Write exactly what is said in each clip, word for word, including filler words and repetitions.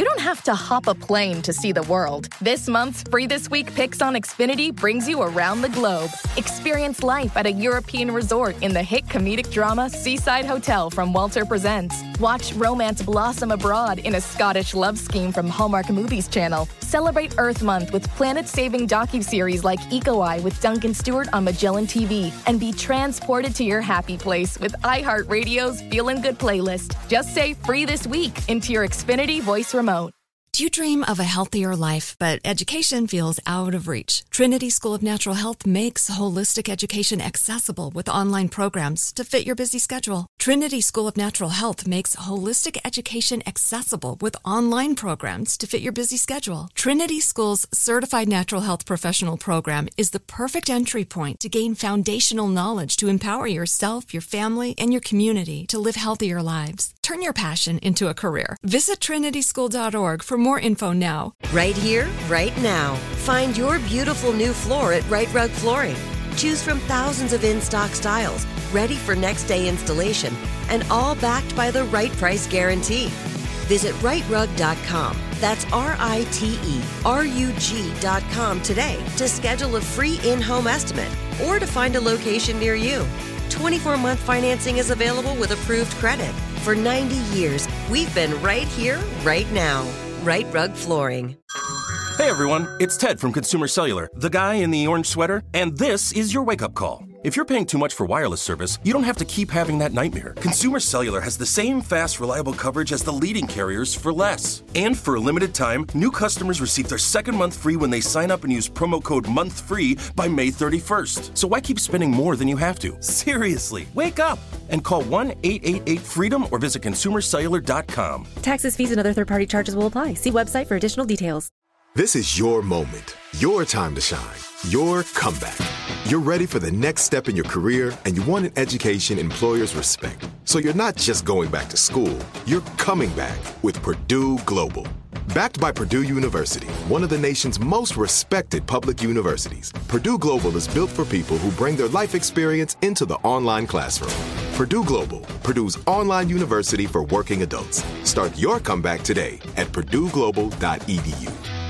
you don't have to hop a plane to see the world. This month's Free This Week Picks on Xfinity brings you around the globe. Experience life at a European resort in the hit comedic drama Seaside Hotel from Walter Presents. Watch romance blossom abroad in a Scottish love scheme from Hallmark Movies Channel. Celebrate Earth Month with planet-saving docuseries like Eco Eye with Duncan Stewart on Magellan T V. And be transported to your happy place with iHeartRadio's Feelin' Good playlist. Just say Free This Week into your Xfinity voice remote. Do you dream of a healthier life, but education feels out of reach? Trinity School of Natural Health makes holistic education accessible with online programs to fit your busy schedule. Trinity School of Natural Health makes holistic education accessible with online programs to fit your busy schedule. Trinity School's Certified Natural Health Professional Program is the perfect entry point to gain foundational knowledge to empower yourself, your family, and your community to live healthier lives. Turn your passion into a career. Visit trinity school dot org for more info now. Right here, right now. Find your beautiful new floor at Right Rug Flooring. Choose from thousands of in-stock styles, ready for next day installation, and all backed by the right price guarantee. Visit right rug dot com. That's R I T E R U G dot com today to schedule a free in-home estimate or to find a location near you. twenty-four month financing is available with approved credit. For ninety years, we've been right here, right now. Right Rug Flooring. Hey everyone, it's Ted from Consumer Cellular, the guy in the orange sweater, and this is your wake-up call. If you're paying too much for wireless service, you don't have to keep having that nightmare. Consumer Cellular has the same fast, reliable coverage as the leading carriers for less. And for a limited time, new customers receive their second month free when they sign up and use promo code MONTHFREE by May thirty-first. So why keep spending more than you have to? Seriously, wake up and call one eight eight eight FREEDOM or visit consumer cellular dot com. Taxes, fees, and other third-party charges will apply. See website for additional details. This is your moment, your time to shine, your comeback. You're ready for the next step in your career, and you want an education employers respect. So you're not just going back to school, you're coming back with Purdue Global. Backed by Purdue University, one of the nation's most respected public universities, Purdue Global is built for people who bring their life experience into the online classroom. Purdue Global, Purdue's online university for working adults. Start your comeback today at purdue global dot e d u.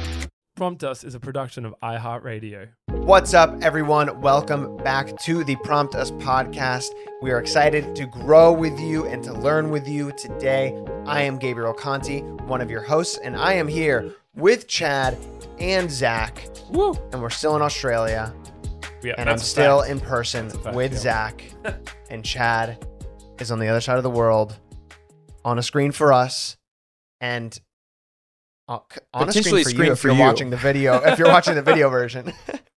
Prompt Us is a production of iHeartRadio. What's up, everyone? Welcome back to the Prompt Us podcast. We are excited to grow with you and to learn with you today. I am Gabriel Conti, one of your hosts, and I am here with Chad and Zach. Woo! And we're still in Australia. Yeah, and I'm still in person fact, with yeah. Zach. And Chad is on the other side of the world on a screen for us. And on a screen for screen you if you're you. watching the video, if you're watching the video version.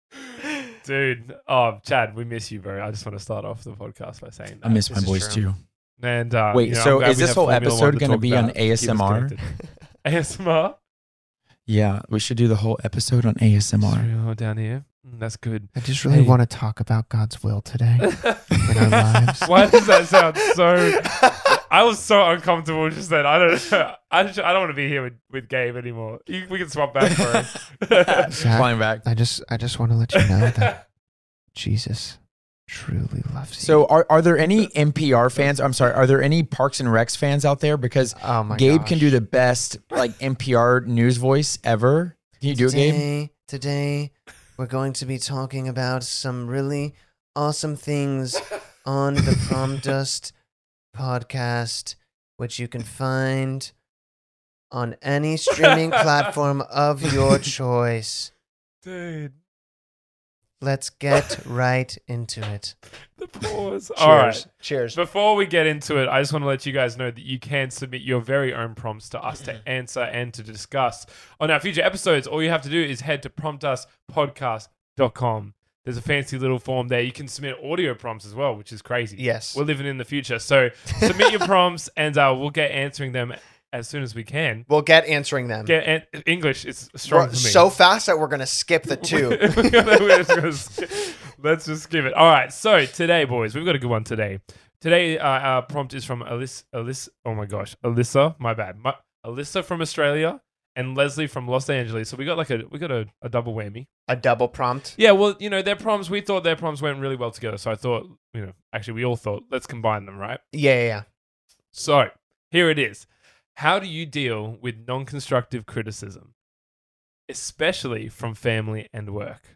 Dude, oh, Chad, we miss you, bro. I just want to start off the podcast by saying that. I miss my boys too. And uh, wait, you know, so is this whole Formula episode going to be on A S M R? A S M R? Yeah, we should do the whole episode on A S M R. Down here. That's good. I just really hey. want to talk about God's will today in our lives. Why does that sound so... I was so uncomfortable just then. I don't know. I, just, I don't want to be here with, with Gabe anymore. You, we can swap back, bro. Zach, flying back. I just I just want to let you know that Jesus truly loves you. So are, are there any N P R fans? I'm sorry. Are there any Parks and Recs fans out there? Because oh my Gabe gosh. can do the best like N P R news voice ever. Can you do today, it, Gabe? Today, we're going to be talking about some really awesome things on the Prompt Us podcast, which you can find on any streaming platform of your choice. Dude. Let's get right into it. The pause. Cheers. All right. Cheers. Before we get into it, I just want to let you guys know that you can submit your very own prompts to us to answer and to discuss on our future episodes. All you have to do is head to prompt us podcast dot com. There's a fancy little form there. You can submit audio prompts as well, which is crazy. Yes. We're living in the future. So submit your prompts and uh, we'll get answering them as soon as we can. We'll get answering them. Get an- English is strong we're for me. So fast that we're going to skip the two. We're just gonna skip. Let's just skip it. All right. So today, boys, we've got a good one today. Today, uh, our prompt is from Alyssa. Alyssa. Oh my gosh. Alyssa. My bad. My, Alyssa from Australia and Leslie from Los Angeles. So we got like a we got a, a double whammy. A double prompt? Yeah, well, you know, their prompts, we thought their prompts went really well together. So I thought, you know, actually we all thought, let's combine them, right? Yeah, yeah, yeah. So here it is. How do you deal with non-constructive criticism, especially from family and work?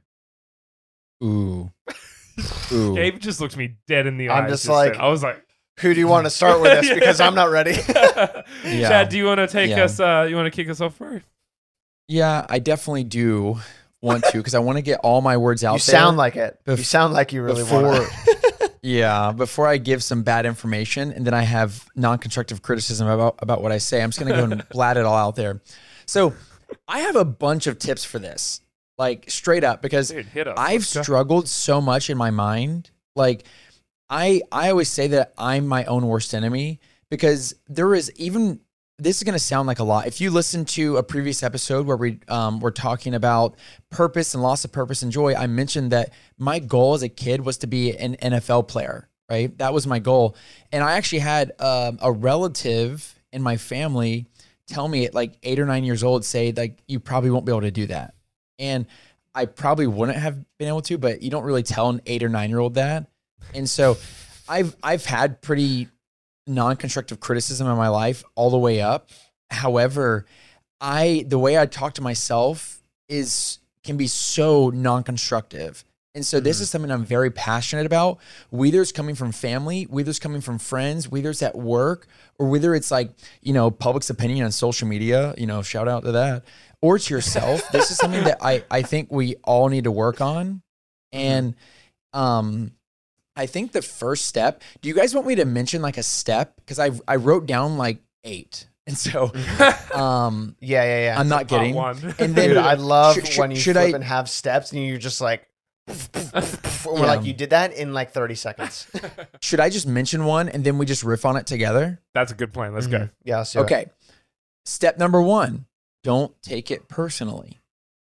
Ooh. Ooh. Gabe just looked me dead in the I'm eyes. just then. like- I was like, Who do you want to start with this? Because I'm not ready. Yeah. Chad, do you want to take Yeah. us? Uh, you want to kick us off, bro? Yeah, I definitely do want to because I want to get all my words out You there. sound like it. You Bef- sound like you really before, want to. yeah, before I give some bad information and then I have non-constructive criticism about, about what I say, I'm just going to go and blat it all out there. So I have a bunch of tips for this, like straight up, because Dude, hit us. I've Let's go. struggled so much in my mind. Like I, I always say that I'm my own worst enemy because there is even, this is going to sound like a lot. If you listen to a previous episode where we um, were talking about purpose and loss of purpose and joy, I mentioned that my goal as a kid was to be an N F L player, right? That was my goal. And I actually had um, a relative in my family tell me at like eight or nine years old, say like, you probably won't be able to do that. And I probably wouldn't have been able to, but you don't really tell an eight or nine year old that. And so I've, I've had pretty non-constructive criticism in my life all the way up. However, I, the way I talk to myself is, can be so non-constructive. And so this is something I'm very passionate about, whether it's coming from family, whether it's coming from friends, whether it's at work, or whether it's like, you know, public's opinion on social media, you know, shout out to that, or to yourself. This is something that I, I think we all need to work on. And, um, I think the first step, do you guys want me to mention like a step? Because I I wrote down like eight. And so um, Yeah, yeah, yeah. I'm not Part kidding. one. And then Dude, I love should- should- when you should flip I- and have steps and you're just like, and we're Yeah. like, you did that in like thirty seconds. should I just mention one and then we just riff on it together? That's a good plan. Let's go. Yeah, let's do it. Okay. Step number one, don't take it personally.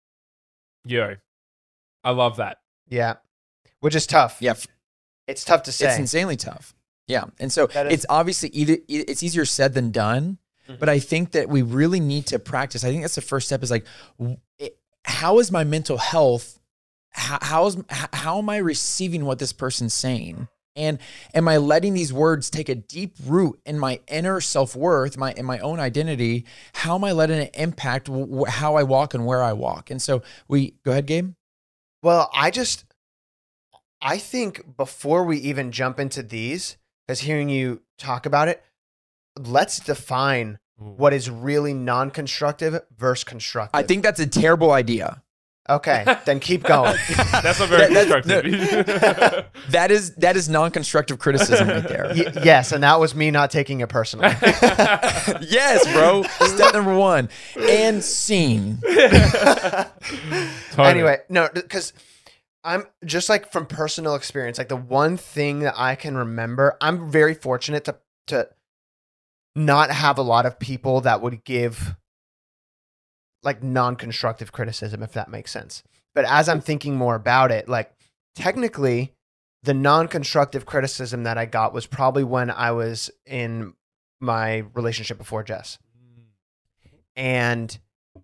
Yo, I love that. Yeah. Which is tough. Yeah, f- It's tough to say. it's insanely tough. Yeah. And so That is- it's obviously either e- it's easier said than done, but I think that we really need to practice. I think that's the first step is like, w- it, how is my mental health? How, how is, h- how am I receiving what this person's saying? And am I letting these words take a deep root in my inner self-worth, my in my own identity? How am I letting it impact w- how I walk and where I walk? And so we go ahead, Gabe. Well, I just, I think before we even jump into these, because hearing you talk about it, let's define what is really non-constructive versus constructive. I think that's a terrible idea. Okay, then keep going. That's not very That- that's- constructive. That is that is non-constructive criticism right there. Y- yes, and that was me not taking it personally. Yes, bro. Step number one. And scene. Totally. Anyway, no, because I'm just like from personal experience, like the one thing that I can remember, I'm very fortunate to to not have a lot of people that would give like non-constructive criticism, if that makes sense. But as I'm thinking more about it, like technically the non-constructive criticism that I got was probably when I was in my relationship before Jess. And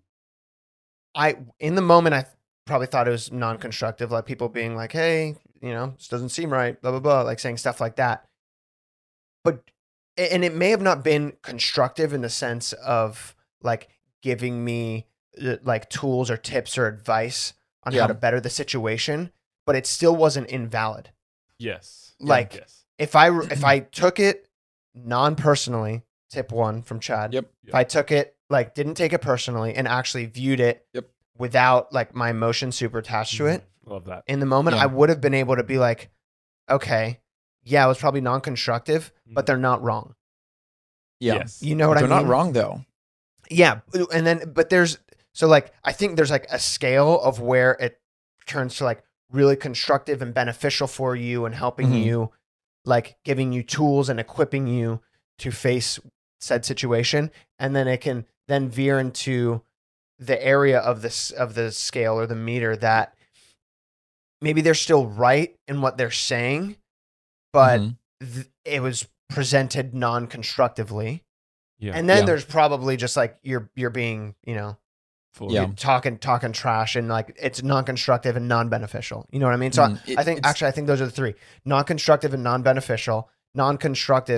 I, in the moment, I probably thought it was non-constructive, like people being like, hey, you know, this doesn't seem right, blah, blah, blah, like saying stuff like that. But, and it may have not been constructive in the sense of like giving me uh, like tools or tips or advice on Yeah. how to better the situation, but it still wasn't invalid. Yes. Like, yes. If I, if I took it non-personally, tip one from Chad. Yep. If I took it, like didn't take it personally and actually viewed it Yep. without like my emotion super attached to it Love that. in the moment, Yeah. I would have been able to be like, okay, yeah, it was probably non-constructive, but they're not wrong. Yeah. Yes. You know what I They're mean? not wrong though. Yeah. And then, but there's, so like, I think there's like a scale of where it turns to like really constructive and beneficial for you and helping Mhm. you, like giving you tools and equipping you to face said situation. And then it can then veer into the area of this, of the scale or the meter that maybe they're still right in what they're saying, but Mhm. th- it was presented non-constructively. Yeah. And then Yeah. there's probably just like you're you're being, you know, Full. Yeah. you're talking talking trash and like it's non-constructive and non-beneficial. You know what I mean? So Mm, it- I think it's- actually I think those are the three: non-constructive and non-beneficial. Non-constructive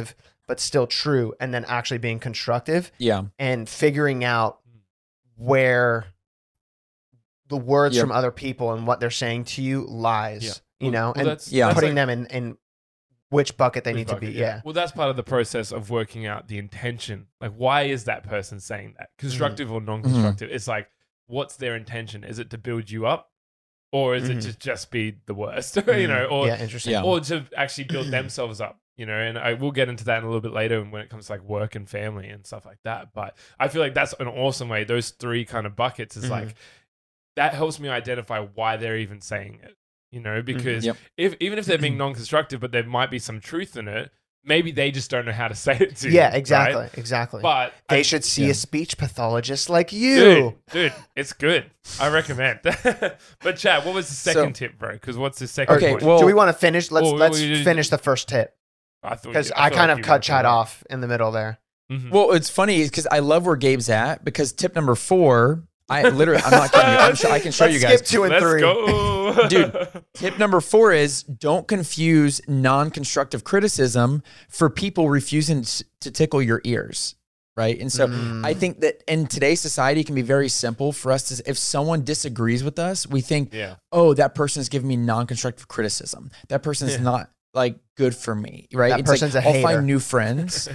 but still true, and then actually being constructive Yeah. and figuring out where the words Yep. from other people and what they're saying to you lies, Yeah. you Well- know, well, and that's- Yeah. that's putting like- them in, in which bucket they Which need bucket, to be. Yeah. Well, that's part of the process of working out the intention. Like, why is that person saying that? Constructive or non-constructive? It's like, what's their intention? Is it to build you up, or is Mhm. it to just be the worst? you know, or yeah, interesting. Yeah. or to actually build themselves up? You know, and I will get into that in a little bit later when it comes to like work and family and stuff like that. But I feel like that's an awesome way. Those three kind of buckets is Mhm. like that helps me identify why they're even saying it. You know, because Yep. if even if they're being non-constructive, but there might be some truth in it, maybe they just don't know how to say it to you. Yeah, exactly, right? exactly. But they I- should see yeah. a speech pathologist like you. dude, dude, it's good. I recommend. But Chad, what was the second So- tip, bro? Because what's the second? Okay, point? well- Do we want to finish? Let's Well, let's we- we- finish the first tip I thought because you- I, feel kind like of you cut went Chad through off in the middle there. that. Mhm. Well, it's funny because I love where Gabe's at because tip number four, I literally, I'm not kidding you. I'm sure I can show Let's you guys. skip two and Let's three. go, Dude. Tip number four is don't confuse non-constructive criticism for people refusing s- to tickle your ears. Right. And so Mm. I think that in today's society, it can be very simple for us to, if someone disagrees with us, we think, Yeah. oh, that person is giving me non-constructive criticism. That person is Yeah. not like good for me. Right. That It's like, person's a I'll hater. find new friends.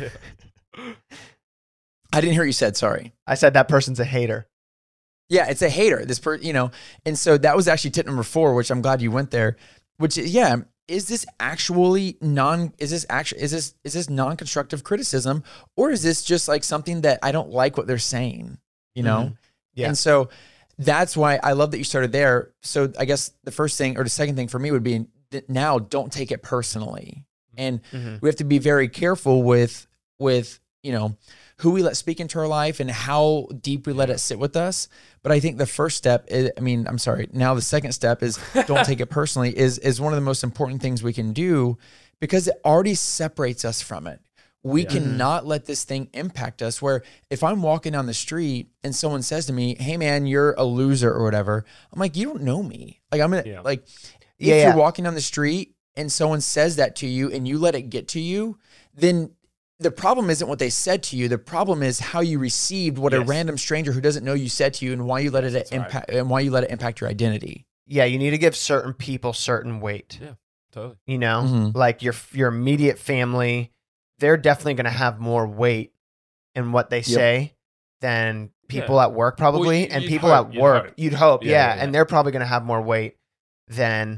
I didn't hear what you said. Sorry. I said that person's a hater. Yeah, it's a hater. This per, you know, and so that was actually tip number four, which I'm glad you went there. Which is, yeah, is this actually non? Is this actually is this is this non-constructive criticism, or is this just like something that I don't like what they're saying? You know, Yeah. And so that's why I love that you started there. So I guess the first thing or the second thing for me would be that now don't take it personally, and Mhm. we have to be very careful with with you know who we let speak into our life and how deep we let it sit with us. But I think the first step is, I mean, I'm sorry. Now the second step is don't take it personally is, is one of the most important things we can do because it already separates us from it. We Yeah. cannot let this thing impact us where if I'm walking down the street and someone says to me, hey man, you're a loser or whatever. I'm like, you don't know me. Like I'm going to Yeah. like, if Yeah, you're yeah. walking down the street and someone says that to you and you let it get to you, then the problem isn't what they said to you. The problem is how you received what a Yes. random stranger who doesn't know you said to you and why you let it That's right. impact and why you let it impact your identity. Yeah, you need to give certain people certain weight. Yeah, totally. You know, Mhm. like your your immediate family, they're definitely going to have more weight in what they say than people Yeah. at work, probably, you- and you'd people hope, at you'd work. hope. You'd hope, Yeah, yeah, yeah, yeah. and they're probably going to have more weight than,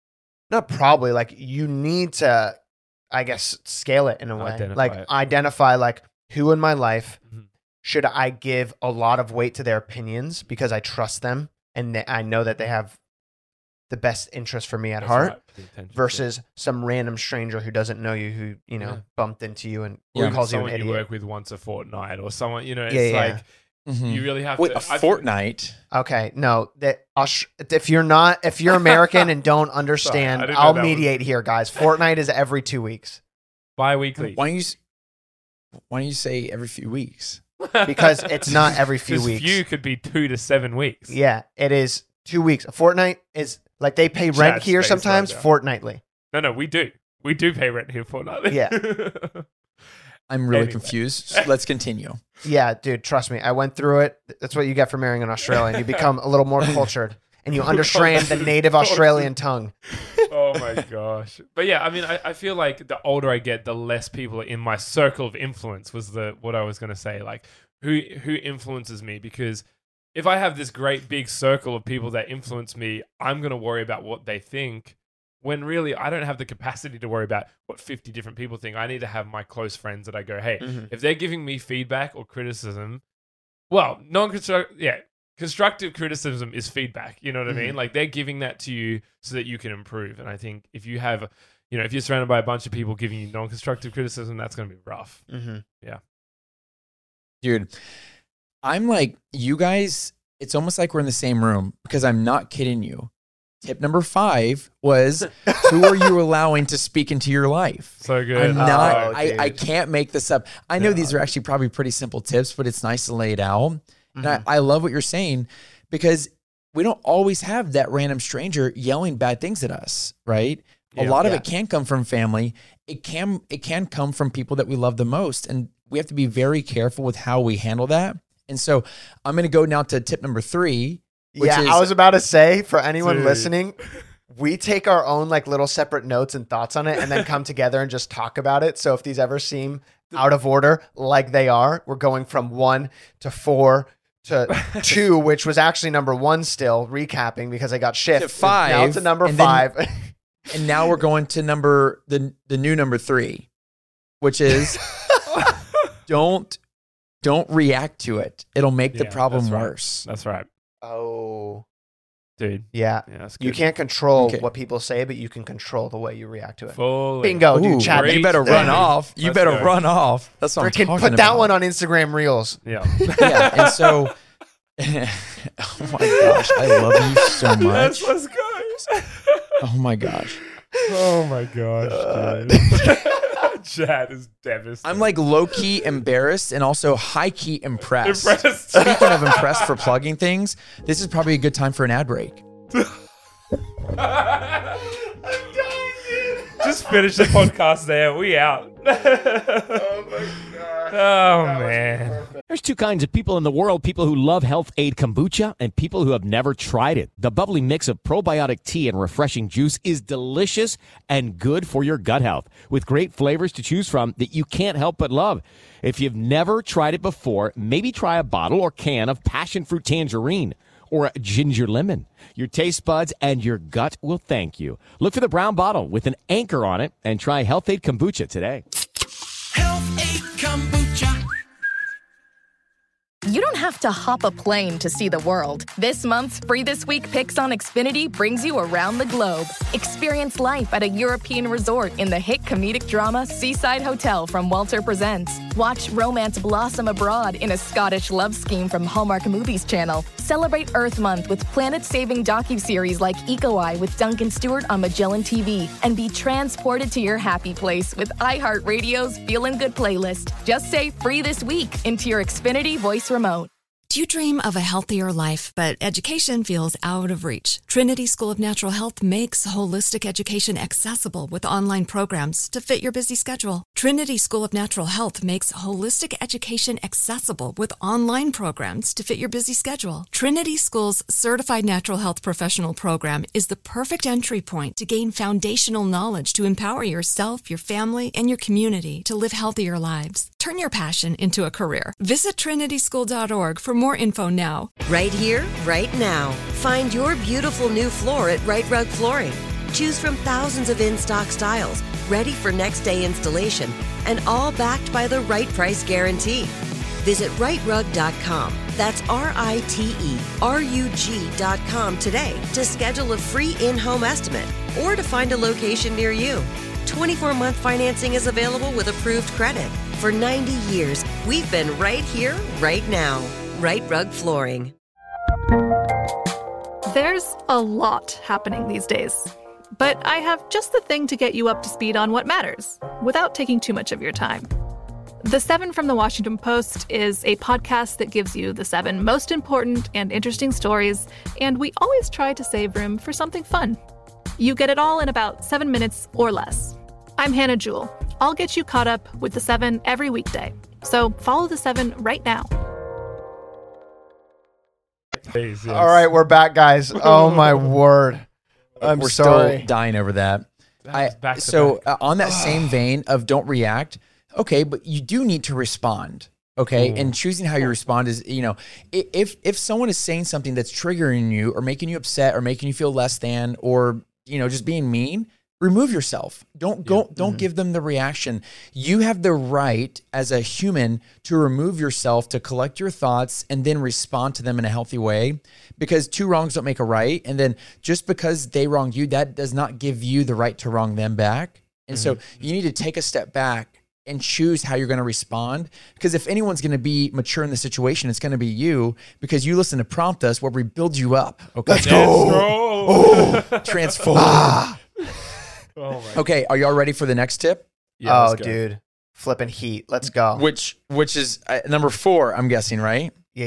not probably, like you need to, I guess, scale it in a way, Identify like it. identify like who in my life Mhm. should I give a lot of weight to their opinions because I trust them and they, I know that they have the best interest for me at That's heart right, the intentions, yeah. versus some random stranger who doesn't know you, who, you know, Yeah. bumped into you and Or even calls you an someone you, idiot. work with once a fortnight, or someone you know. It's Yeah, yeah. like Mhm. you really have Wait, to. a I- fortnight? Okay, no, that Aus- if you're not, if you're American and don't understand, didn't know I'll that was- mediate here, guys. Fortnite is every two weeks bi-weekly. Why don't you s- why don't you say every few weeks? because it's not every few 'Cause weeks. few could be two to seven weeks. Yeah, it is two weeks. A fortnight is like they pay rent Chad's here face sometimes right now. fortnightly. No, no, we do. We do pay rent here fortnightly. Yeah. I'm really Anyway. confused. So let's continue. Yeah, dude, trust me. I went through it. That's what you get for marrying an Australian. You become a little more cultured and you understand the native Australian tongue. Oh my gosh. But yeah, I mean, I, I feel like the older I get, the less people are in my circle of influence was the what I was gonna say. Like who who influences me? Because if I have this great big circle of people that influence me, I'm gonna worry about what they think. When really I don't have the capacity to worry about what fifty different people think. I need to have my close friends that I go, hey, Mhm. if they're giving me feedback or criticism, well, non-constructive, yeah, constructive criticism is feedback. You know what I mean? Like they're giving that to you so that you can improve. And I think if you have, you know, if you're surrounded by a bunch of people giving you non-constructive criticism, that's going to be rough. Mm-hmm. Dude, I'm like, you guys, it's almost like we're in the same room because I'm not kidding you. Tip number five was who are you allowing to speak into your life? So good. I'm Oh, not, I, I dude. can't make this up. I know Yeah. these are actually probably pretty simple tips, but it's nice to lay it out. And I, Mhm. I love what you're saying because we don't always have that random stranger yelling bad things at us, right? a Yeah. lot of Yeah. it can come from family. It can it can come from people that we love the most, and we have to be very careful with how we handle that. And so I'm going to go now to tip number three. Which yeah, is, I was about to say, for anyone Dude. listening, we take our own like little separate notes and thoughts on it and then come together and just talk about it. So if these ever seem out of order, like they are, we're going from one to four to two, which was actually number one still, recapping because I got shift. To five, Now it's a number and then- five. and now we're going to number the the new number three, which is don't don't react to it. It'll make the Yeah, problem that's right. worse. That's right, Oh, dude. yeah. Yeah, that's You good. can't control Okay. what people say, but you can control the way you react to it. Fully. Bingo, Ooh, dude. Chad, great. you better run Hey, off. You let's better go. run off. That's what I'm Freaking talking put about. that one on Instagram Reels. Yeah. Yeah, and so, oh my gosh, I love you so Let's, much. let's go. Oh my gosh, Oh my gosh, dude. Chad is devastated. I'm like low key embarrassed and also high key impressed. impressed. Speaking of impressed for plugging things, this is probably a good time for an ad break. Just finish the podcast there. We out. Oh my God. Oh man. There's two kinds of people in the world, people who love Health Aid Kombucha and people who have never tried it. The bubbly mix of probiotic tea and refreshing juice is delicious and good for your gut health, with great flavors to choose from that you can't help but love. If you've never tried it before, maybe try a bottle or can of passion fruit tangerine or a ginger lemon. Your taste buds and your gut will thank you. Look for the brown bottle with an anchor on it and try Health Aid Kombucha today. Health Aid Kombucha. You don't have to hop a plane to see the world. This month's Free This Week Picks on Xfinity brings you around the globe. Experience life at a European resort in the hit comedic drama Seaside Hotel from Walter Presents. Watch romance blossom abroad in a Scottish love scheme from Hallmark Movies Channel. Celebrate Earth Month with planet-saving docuseries like Eco Eye with Duncan Stewart on Magellan T V. And be transported to your happy place with iHeartRadio's Feelin' Good playlist. Just say Free This Week into your Xfinity voice remote. Do you dream of a healthier life, but education feels out of reach? Trinity School of Natural Health makes holistic education accessible with online programs to fit your busy schedule. Trinity School of Natural Health makes holistic education accessible with online programs to fit your busy schedule. Trinity School's Certified Natural Health Professional Program is the perfect entry point to gain foundational knowledge to empower yourself, your family, and your community to live healthier lives. Turn your passion into a career. Visit trinity school dot org for more info now. Right here, right now. Find your beautiful new floor at Right Rug Flooring. Choose from thousands of in-stock styles, ready for next day installation, and all backed by the right price guarantee. Visit right rug dot com. That's R I T E R U G dot com today to schedule a free in-home estimate or to find a location near you. twenty-four month financing is available with approved credit. For ninety years, we've been right here, right now. Right Rug Flooring. There's a lot happening these days, but I have just the thing to get you up to speed on what matters without taking too much of your time. The Seven from the Washington Post is a podcast that gives you the seven most important and interesting stories, and we always try to save room for something fun. You get it all in about seven minutes or less. I'm Hannah Jewell. I'll get you caught up with the seven every weekday. So follow the seven right now. Please, yes. All right, we're back, guys. Oh my word. I'm We're sorry. still dying over that. That I, was back to so back. uh, on that same vein of don't react, okay, but you do need to respond. Okay, Mm. and choosing how you respond is, you know, i- if if someone is saying something that's triggering you or making you upset or making you feel less than or you know just being mean, remove yourself. Don't go. Don't Mm-hmm. give them the reaction. You have the right as a human to remove yourself, to collect your thoughts, and then respond to them in a healthy way. Because two wrongs don't make a right. And then just because they wronged you, that does not give you the right to wrong them back. And so you need to take a step back and choose how you're going to respond. Because if anyone's going to be mature in the situation, it's going to be you, because you listen to Prompt Us where we build you up. Okay, Let's go. Oh. transform. Ah. Oh my. Okay, are y'all ready for the next tip? Yeah, oh, let's go. dude. Flipping heat. Let's go. Which which is uh, number four, I'm guessing, right? Yeah, yeah.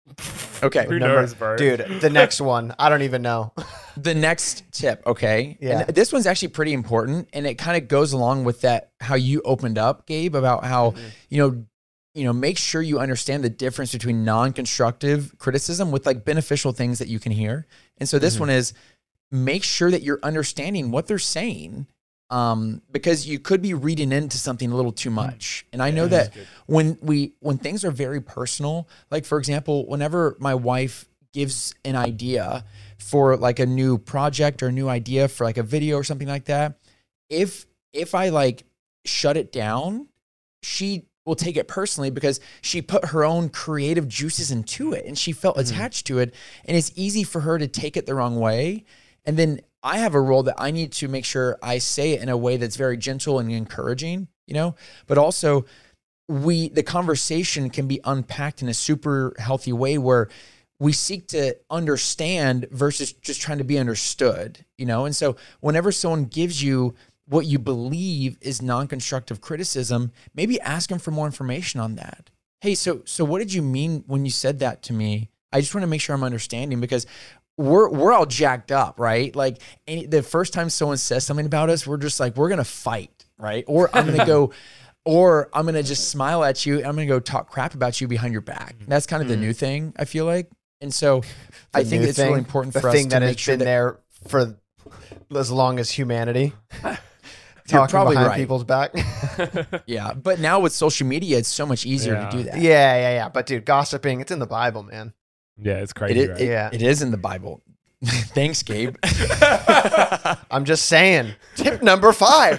Okay. Who Number- knows, bro? Dude, the next one, I don't even know. The next tip, okay? Yeah. And this one's actually pretty important, and it kind of goes along with that, how you opened up, Gabe, about how, Mm-hmm. you know, you know, make sure you understand the difference between non-constructive criticism with like beneficial things that you can hear. And so this Mhm. one is make sure that you're understanding what they're saying, um, because you could be reading into something a little too much. And I know that when we when things are very personal, like for example, whenever my wife gives an idea for like a new project or a new idea for like a video or something like that, if if I like shut it down, she will take it personally because she put her own creative juices into it and she felt Mm-hmm. attached to it, and it's easy for her to take it the wrong way. And then I have a role that I need to make sure I say it in a way that's very gentle and encouraging, you know, but also we, the conversation can be unpacked in a super healthy way where we seek to understand versus just trying to be understood, you know? And so whenever someone gives you what you believe is non-constructive criticism, maybe ask them for more information on that. Hey, so, so what did you mean when you said that to me? I just want to make sure I'm understanding, because we're we're all jacked up, right? Like any, the first time someone says something about us, we're just like, we're going to fight, right? Or I'm going to go, or I'm going to just smile at you and I'm going to go talk crap about you behind your back. That's kind of the new thing, I feel like. And so I The think new it's thing, really important the for us thing to that make has sure been that there for as long as humanity. You're Talking probably behind right. people's back. Yeah, but now with social media, it's so much easier Yeah. to do that. Yeah, yeah, yeah. But dude, gossiping, it's in the Bible, man. Yeah, it's It, crazy. is, right? it- Yeah. it is in the Bible. Thanks, Gabe. I'm just saying. Tip number five.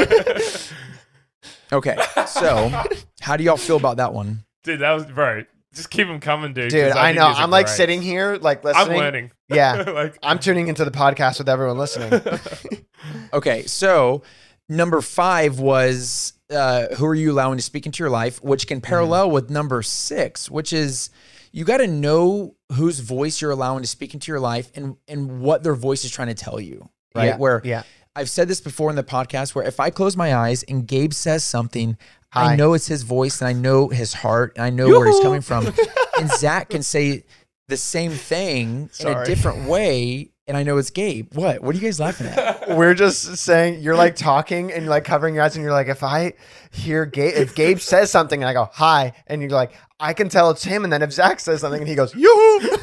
Okay, so how do y'all feel about that one? Dude, that was bro. Just keep them coming, dude. Dude, 'cause I think know. these are I'm like great. sitting here, like listening. I'm learning. Yeah. like I'm tuning into the podcast with everyone listening. Okay, so number five was uh, who are you allowing to speak into your life, which can parallel with number six, which is you got to know whose voice you're allowing to speak into your life and and what their voice is trying to tell you, right? Yeah, Where yeah. I've said this before in the podcast, where if I close my eyes and Gabe says something, Hi. I know it's his voice and I know his heart and I know where he's coming from. And Zach can say the same thing in a Sorry. different way, and I know it's Gabe. What? What are you guys laughing at? We're just saying you're like talking and you're like covering your eyes and you're like, if I hear Gabe, if Gabe says something and I go, hi, and you're like, I can tell it's him. And then if Zach says something and he goes, yoo-hoo.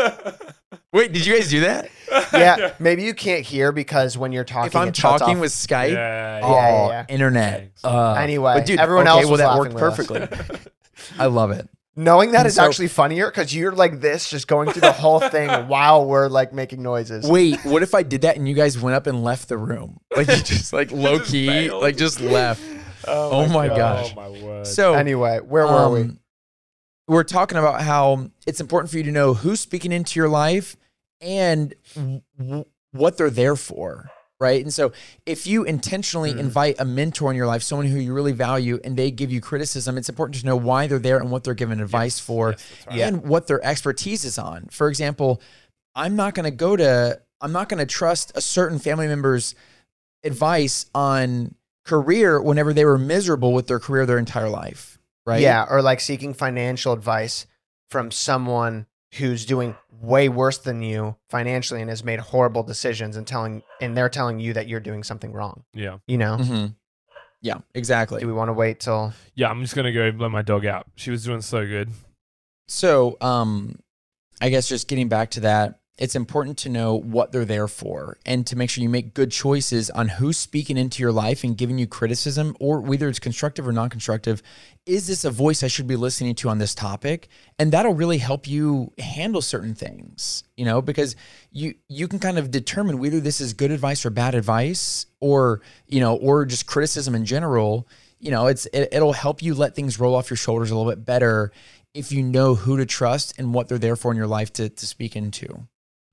Wait, did you guys do that? Yeah, maybe you can't hear because when you're talking, If I'm it shuts talking off. with Skype, Yeah, oh, yeah, yeah. internet. Uh, Anyway, but dude, everyone okay, else well, was that laughing worked with us. perfectly. I love it. Knowing that And is so- actually funnier because you're like this, just going through the whole thing while we're like making noises. Wait, what if I did that and you guys went up and left the room? Like you just like low Just key, bailed. like just left. Oh my gosh. Oh my word. So Anyway, where were we? um, we're talking about how it's important for you to know who's speaking into your life and w- what they're there for, right? And so if you intentionally Mm. invite a mentor in your life, someone who you really value, and they give you criticism, it's important to know why they're there and what they're giving advice for, yes, that's right. and what their expertise is on. For example, I'm not going to go to, I'm not going to trust a certain family member's advice on career whenever they were miserable with their career their entire life, right? Yeah, or like seeking financial advice from someone who's doing way worse than you financially and has made horrible decisions and telling and they're telling you that you're doing something wrong. yeah. You know? hmm Yeah, exactly. Do we want to wait till Yeah, I'm just gonna go let my dog out. She was doing so good. So, um, I guess just getting back to that, it's important to know what they're there for and to make sure you make good choices on who's speaking into your life and giving you criticism, or whether it's constructive or non-constructive. Is this a voice I should be listening to on this topic? And that'll really help you handle certain things, you know, because you, you can kind of determine whether this is good advice or bad advice, or, you know, or just criticism in general. You know, it's, it, it'll help you let things roll off your shoulders a little bit better if you know who to trust and what they're there for in your life to, to speak into.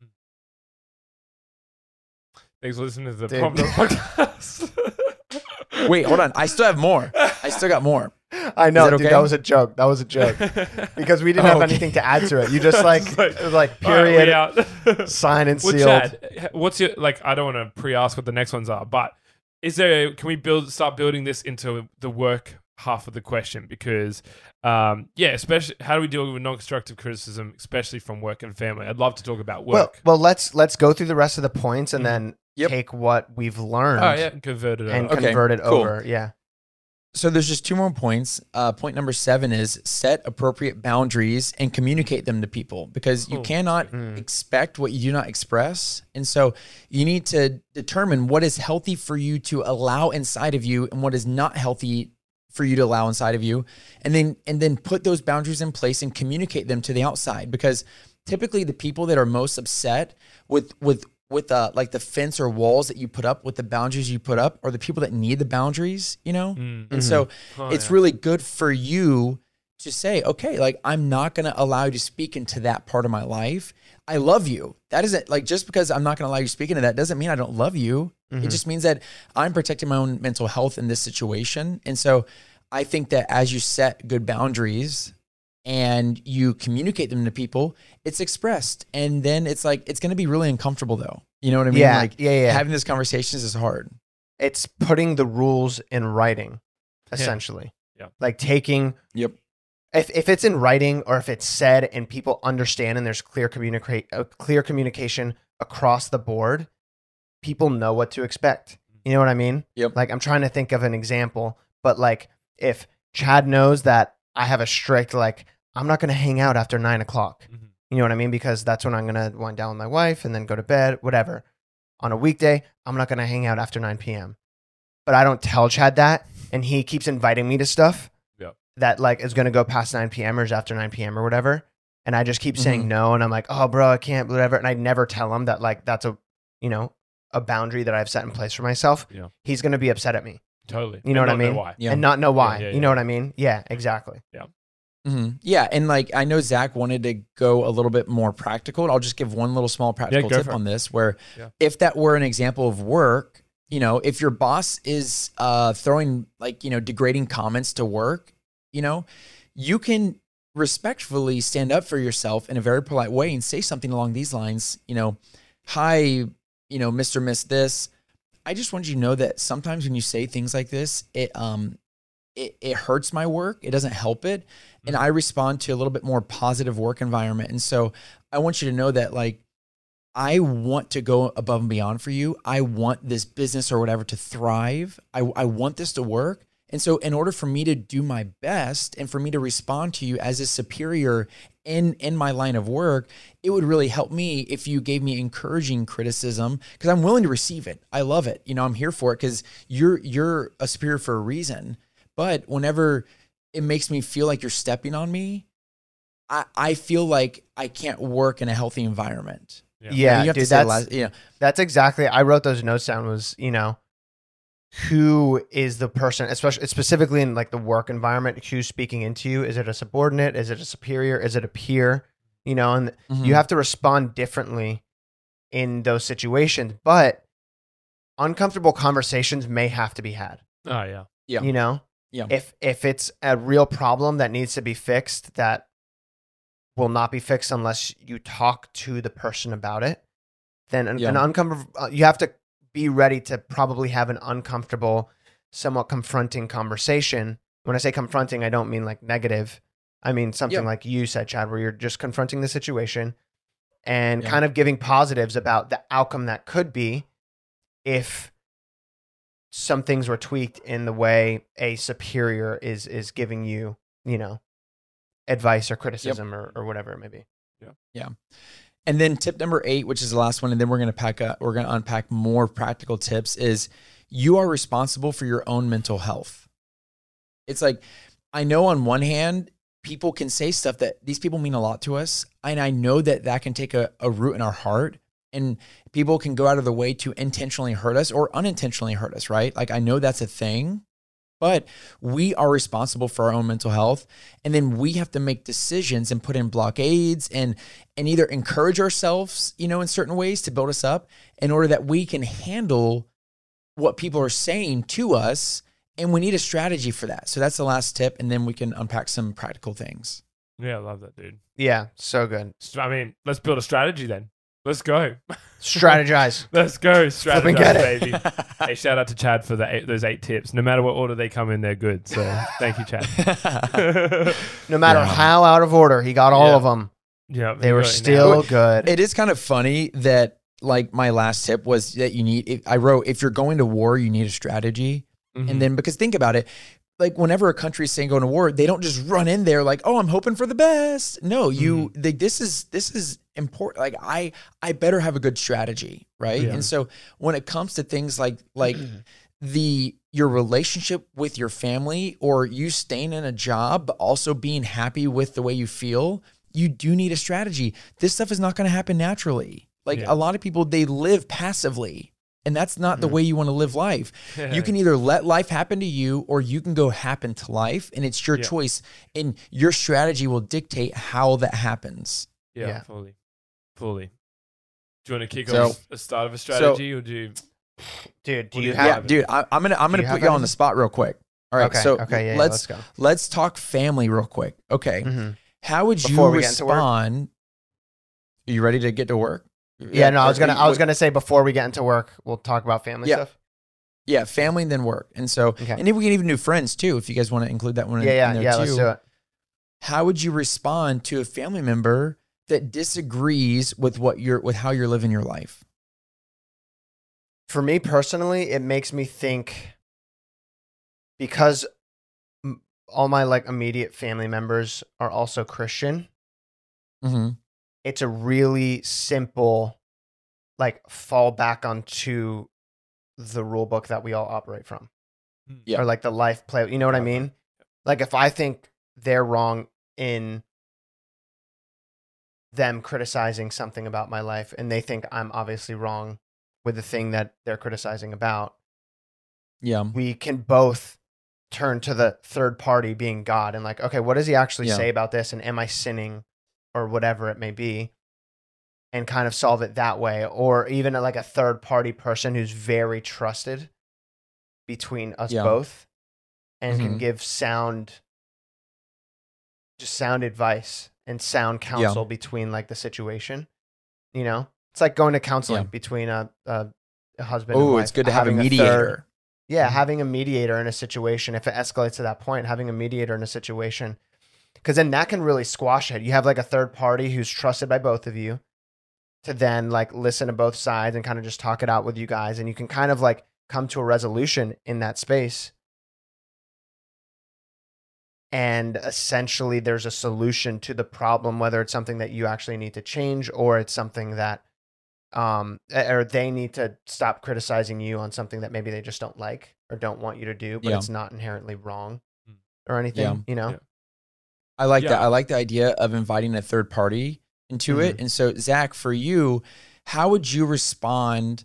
Thanks for listening to the Dude. Problem podcast. Wait, hold on. I still have more. I still got more. I know, that dude, okay? that was a joke. That was a joke. Because we didn't Oh, have okay. anything to add to it. You just like Just like, it was like All right, we period, out. sign and Well, sealed. Chad, what's your like? I don't want to pre-ask what the next ones are, but is there? Can we build start building this into the work half of the question because, um, yeah, especially how do we deal with non-constructive criticism, especially from work and family? I'd love to talk about work. Well, well, let's let's go through the rest of the points and Mhm. then Yep. take what we've learned. Oh yeah, and convert it and over. Okay, convert it cool. over. Yeah. So there's just two more points. Uh, point number seven is set appropriate boundaries and communicate them to people because you Cool. cannot Mm. expect what you do not express. And so you need to determine what is healthy for you to allow inside of you and what is not healthy for you to allow inside of you. And then, and then put those boundaries in place and communicate them to the outside because typically the people that are most upset with, with, with uh, like the fence or walls that you put up with the boundaries you put up are the people that need the boundaries, you know? Mm. And so Oh, it's yeah. really good for you to say, okay, like I'm not going to allow you to speak into that part of my life. I love you. That isn't like, just because I'm not going to allow you to speak into that doesn't mean I don't love you. Mhm. It just means that I'm protecting my own mental health in this situation. And so I think that as you set good boundaries and you communicate them to people, it's expressed. And then it's like, it's going to be really uncomfortable though. You know what I mean? Yeah, Like yeah, yeah. having these conversations is hard. It's putting the rules in writing, essentially. Yeah. Like taking Yep. if if it's in writing or if it's said and people understand and there's clear communicate uh, clear communication across the board, people know what to expect. You know what I mean? Yep. Like I'm trying to think of an example, but like if Chad knows that I have a strict like I'm not going to hang out after nine o'clock. Mhm. You know what I mean? Because that's when I'm going to wind down with my wife and then go to bed, whatever. On a weekday, I'm not going to hang out after nine p.m. But I don't tell Chad that, and he keeps inviting me to stuff Yeah. that like is going to go past nine p.m. or is after nine p.m. or whatever. And I just keep saying Mhm. no, and I'm like, oh, bro, I can't, whatever. And I never tell him that like that's a, you know, a boundary that I've set in place for myself. Yeah. He's going to be upset at me. Totally. You know And what I not know mean? why. Yeah. And not know why. Yeah, yeah, You know yeah. what I mean? Yeah, exactly. hmm Yeah, and like I know Zach wanted to go a little bit more practical. And I'll just give one little small practical go tip for it. on this. Where Yeah. if that were an example of work, you know, if your boss is uh, throwing like you know degrading comments to work, you know, you can respectfully stand up for yourself in a very polite way and say something along these lines. You know, hi, you know, Mister Miss this. I just want you to know that sometimes when you say things like this, it um it, it hurts my work. It doesn't help it. And I respond to a little bit more positive work environment. And so I want you to know that like, I want to go above and beyond for you. I want this business or whatever to thrive. I, I want this to work. And so in order for me to do my best and for me to respond to you as a superior in, in my line of work, it would really help me if you gave me encouraging criticism because I'm willing to receive it. I love it. You know, I'm here for it because you're, you're a superior for a reason. But whenever it makes me feel like you're stepping on me, I, I feel like I can't work in a healthy environment. Yeah, You have to dude, say the that's, last- yeah. that's exactly, I wrote those notes down was, you know, who is the person, especially specifically in like the work environment, who's speaking into you? Is it a subordinate? Is it a superior? Is it a peer? You know, and Mhm. you have to respond differently in those situations, but uncomfortable conversations may have to be had. Oh yeah. Yeah. You know, Yeah. if, if it's a real problem that needs to be fixed, that will not be fixed unless you talk to the person about it, then an, Yeah. an uncomfortable, uh, you have to be ready to probably have an uncomfortable, somewhat confronting conversation. When I say confronting, I don't mean like negative. I mean something Yeah. like you said, Chad, where you're just confronting the situation and Yeah. kind of giving positives about the outcome that could be if some things were tweaked in the way a superior is is giving you, you know, advice or criticism or, or whatever it may be. Yeah. And then tip number eight, which is the last one, and then we're gonna pack up, we're gonna unpack more practical tips, is you are responsible for your own mental health. It's like, I know on one hand, people can say stuff that these people mean a lot to us. And I know that that can take a, a root in our heart and people can go out of the way to intentionally hurt us or unintentionally hurt us, right? Like I know that's a thing, but we are responsible for our own mental health. And then we have to make decisions and put in blockades and, and either encourage ourselves, you know, in certain ways to build us up in order that we can handle what people are saying to us. And we need a strategy for that. So that's the last tip. And then we can unpack some practical things. Yeah, I love that, dude. Yeah, so good. So, I mean, let's build a strategy then. Let's go. Strategize. Let's go. Flip and get Strategize, it. baby. Hey, shout out to Chad for the eight, those eight tips. No matter what order they come in, they're good. So thank you, Chad. No matter Yeah. how out of order, he got all Yeah. of them. Yeah, They you were got it still now. good. It is kind of funny that like my last tip was that you need. If, I wrote if you're going to war, you need a strategy, Mhm. and then because think about it. Like whenever a country is saying going to war, they don't just run in there like, "Oh, I'm hoping for the best." No, you Mm-hmm. they, this is this is important. Like I I better have a good strategy, right? Yeah. And so when it comes to things like like the your relationship with your family or you staying in a job but also being happy with the way you feel, you do need a strategy. This stuff is not going to happen naturally. Like Yeah. a lot of people, they live passively. And that's not the way you want to live life. Yeah. You can either let life happen to you or you can go happen to life. And it's your Yeah. choice. And your strategy will dictate how that happens. Yeah, Yeah. fully. Fully. Do you want to kick So- off a start of a strategy or do you? Dude, do What do you you have? Yeah, dude, I, I'm gonna I'm Do gonna you put have you on the anything? spot real quick. All right, Okay, so okay, yeah, yeah, let's let's go. let's talk family real quick. Okay, Mhm. how would Before you we get into work? respond? Are you ready to get to work? Yeah, no, I was Or- gonna, I was what- gonna say before we get into work, we'll talk about family Yeah. stuff. Yeah, family and then work, and so Okay. and then we can even do friends too if you guys want to include that one. in- Yeah, yeah, in there yeah. too. Let's do it. How would you respond to a family member that disagrees with what you're with how you're living your life? For me personally, it makes me think because m- all my like immediate family members are also Christian. Mm-hmm. It's a really simple like fall back onto the rule book that we all operate from. Yeah. Or like the life play, you know what I mean? Like if I think they're wrong in them criticizing something about my life and they think I'm obviously wrong with the thing that they're criticizing about, Yeah. we can both turn to the third party being God and like, okay, what does he actually Yeah. say about this? And am I sinning or whatever it may be? And kind of solve it that way. Or even like a third party person who's very trusted between us Yeah. both and can Mhm. give sound, just sound advice and sound counsel between like the situation. You know, it's like going to counseling Yeah. between a, a, a husband and Oh, wife. it's good to have a having third- mediator. yeah, Mhm. having a mediator in a situation, if it escalates to that point, having a mediator in a situation, because then that can really squash it. You have like a third party who's trusted by both of you to then like listen to both sides and kind of just talk it out with you guys. And you can kind of like come to a resolution in that space. And essentially there's a solution to the problem, whether it's something that you actually need to change or it's something that um or they need to stop criticizing you on something that maybe they just don't like or don't want you to do, but Yeah. it's not inherently wrong or anything, Yeah. you know? Yeah. I like Yeah. that. I like the idea of inviting a third party into it. And so, Zach, for you, how would you respond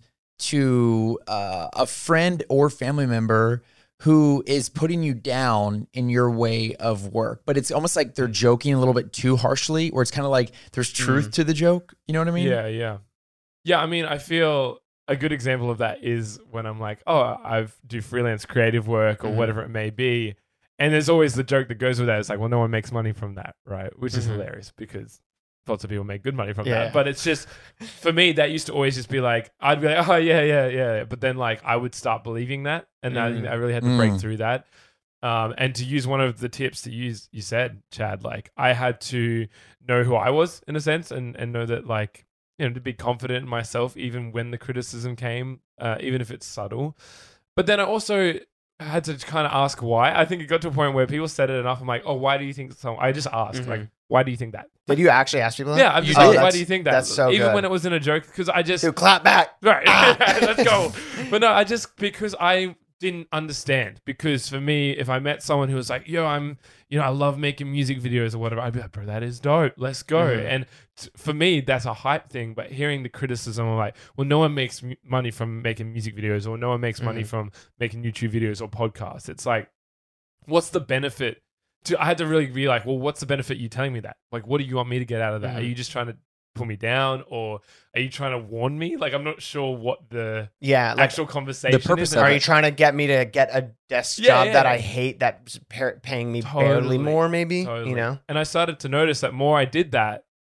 to uh, a friend or family member who is putting you down in your way of work, but it's almost like they're joking a little bit too harshly, or it's kind of like there's truth Mm. to the joke? You know what I mean? Yeah, yeah. Yeah, I mean, I feel a good example of that is when I'm like, oh, I do freelance creative work or Mhm. whatever it may be. And there's always the joke that goes with that. It's like, well, no one makes money from that, right? Which is Mhm. hilarious because lots of people make good money from Yeah. that. But it's just, for me, that used to always just be like, I'd be like, oh, yeah, yeah, yeah. But then, like, I would start believing that. And I, Mm. I really had to break Mm. through that. Um, and to use one of the tips that you, you said, Chad, like, I had to know who I was in a sense and, and know that, like, you know, to be confident in myself, even when the criticism came, uh, even if it's subtle. But then I also had to kind of ask why. I think it got to a point where people said it enough. I'm like, oh, why do you think so? I just asked, like, Mhm. why do you think that? Did you actually ask people that? Yeah, I'm just Oh, like, why that's- do you think that? That's so Even good. when it was in a joke, because I just Dude, clap back. right, Ah. let's go. But no, I just because I didn't understand. Because for me, if I met someone who was like, "Yo, I'm, you know, I love making music videos or whatever," I'd be like, "Bro, that is dope. Let's go." Mhm. And t- for me, that's a hype thing. But hearing the criticism of like, "Well, no one makes m- money from making music videos, or no one makes money Mhm. from making YouTube videos or podcasts," it's like, what's the benefit? To, I had to really be like, well, what's the benefit you telling me that? Like, what do you want me to get out of that? Mhm. Are you just trying to pull me down, or are you trying to warn me? Like, I'm not sure what the Yeah, like, actual conversation purpose is. of are it. you trying to get me to get a desk Yeah, job that yeah. I hate that's par- paying me Totally. barely more, maybe? Totally. You know? And I started to notice that more I did that,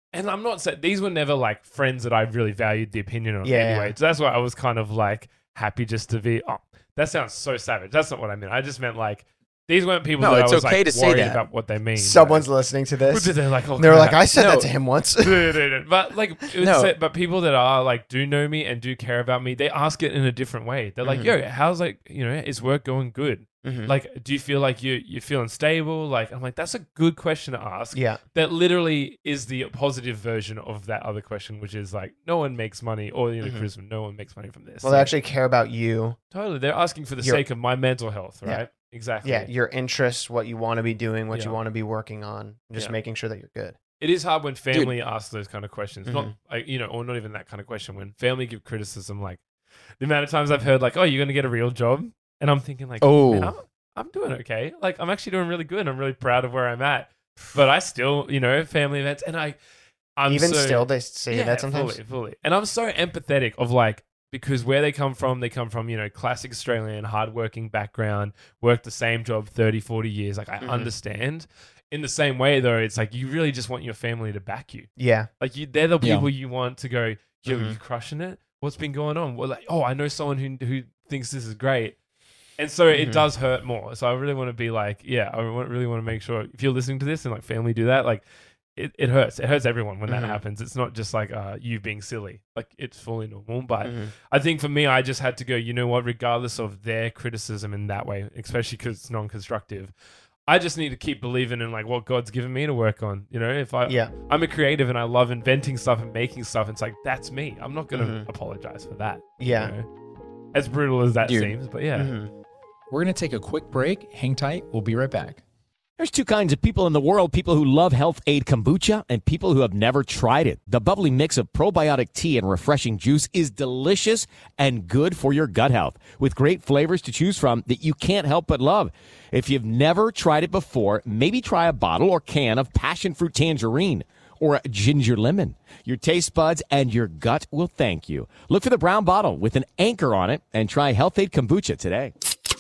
and I'm not saying these were never like friends that I really valued the opinion on Yeah. anyway. So that's why I was kind of like happy just to be. Oh, that sounds so savage. That's not what I meant. I just meant like these weren't people No, that it's I was okay like to say worried that. about what they mean. Someone's listening to this. They're like, oh, They're like, crap. I said No. that to him once. But like, it No. was- but people that are like do know me and do care about me, they ask it in a different way. They're like, Mhm. "Yo, how's like you know, is work going good? Mhm. Like, do you feel like you you're feeling stable?" Like, I'm like, that's a good question to ask. Yeah. That literally is the positive version of that other question, which is like, no one makes money, or you know, Mhm. criticism, no one makes money from this. Well, they actually care about you. Totally, they're asking for the Your- sake of my mental health, Yeah. right? Exactly. Yeah, your interests, what you want to be doing, what you Yeah. want to be working on, just Yeah. making sure that you're good. It is hard when family asks those kind of questions. Not Mhm. like, you know, or not even that kind of question. When family give criticism, like the amount of times I've heard, like, "Oh, you're going to get a real job," and I'm thinking, like, Oh. man, I'm, I'm doing okay. Like, I'm actually doing really good. And I'm really proud of where I'm at. But I still, you know, family events, and I, I'm Even so- still, they say yeah, that sometimes. fully, fully. And I'm so empathetic of like. Because where they come from, they come from, you know, classic Australian, hardworking background, worked the same job thirty, forty years. Like, I Mhm. understand. In the same way, though, it's like you really just want your family to back you. Yeah. Like, you, they're the Yeah. people you want to go, yo, Mhm. you crushing it? What's been going on? Well, like, oh, I know someone who who thinks this is great. And so Mhm. it does hurt more. So I really want to be like, yeah, I want, really want to make sure if you're listening to this and like family do that, like, It, it hurts. It hurts everyone when that Mhm. happens. It's not just like uh, you being silly. Like, it's fully normal. But Mhm. I think for me, I just had to go, you know what, regardless of their criticism in that way, especially because it's non-constructive, I just need to keep believing in like what God's given me to work on. You know, if I, Yeah. I'm a creative and I love inventing stuff and making stuff, it's like, that's me. I'm not going to Mhm. apologize for that. Yeah. You know? As brutal as that Dude. seems, but yeah. Mhm. We're going to take a quick break. Hang tight. We'll be right back. There's two kinds of people in the world, people who love Health Aid Kombucha and people who have never tried it. The bubbly mix of probiotic tea and refreshing juice is delicious and good for your gut health, with great flavors to choose from that you can't help but love. If you've never tried it before, maybe try a bottle or can of passion fruit tangerine or a ginger lemon. Your taste buds and your gut will thank you. Look for the brown bottle with an anchor on it and try Health Aid Kombucha today.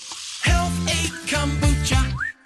Health Aid Kombucha.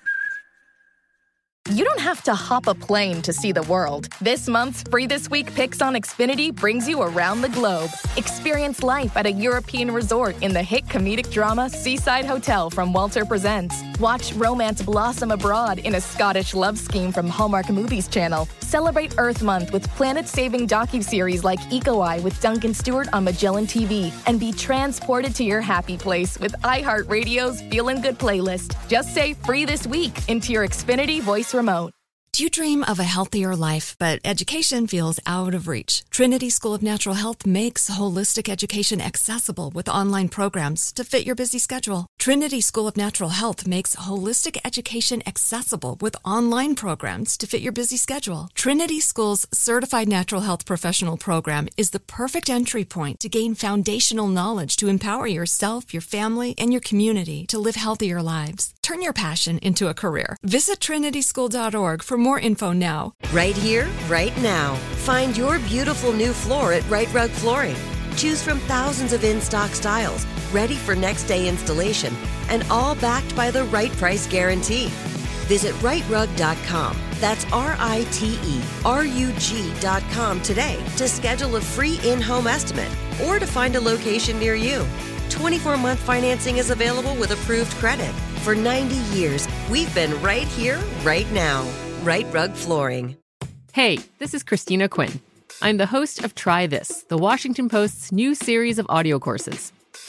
You don't have to hop a plane to see the world. This month's Free This Week Picks on Xfinity brings you around the globe. Experience life at a European resort in the hit comedic drama Seaside Hotel from Walter Presents. Watch romance blossom abroad in a Scottish love scheme from Hallmark Movies Channel. Celebrate Earth Month with planet-saving docuseries like Eco Eye with Duncan Stewart on Magellan T V. And be transported to your happy place with iHeartRadio's Feelin' Good playlist. Just say Free This Week into your Xfinity voice remote. Do you dream of a healthier life, but education feels out of reach? Trinity School of Natural Health makes holistic education accessible with online programs to fit your busy schedule. Trinity School of Natural Health makes holistic education accessible with online programs to fit your busy schedule. Trinity School's Certified Natural Health Professional Program is the perfect entry point to gain foundational knowledge to empower yourself, your family, and your community to live healthier lives. Turn your passion into a career. Visit trinity school dot org for more info now. Right here, right now. Find your beautiful new floor at Right Rug Flooring. Choose from thousands of in-stock styles, ready for next day installation, and all backed by the right price guarantee. Visit right rug dot com. That's R I T E R U G dot com today to schedule a free in-home estimate or to find a location near you. twenty-four month financing is available with approved credit. For ninety years, we've been right here, right now. Right Rug Flooring. Hey, this is Christina Quinn. I'm the host of Try This, the Washington Post's new series of audio courses.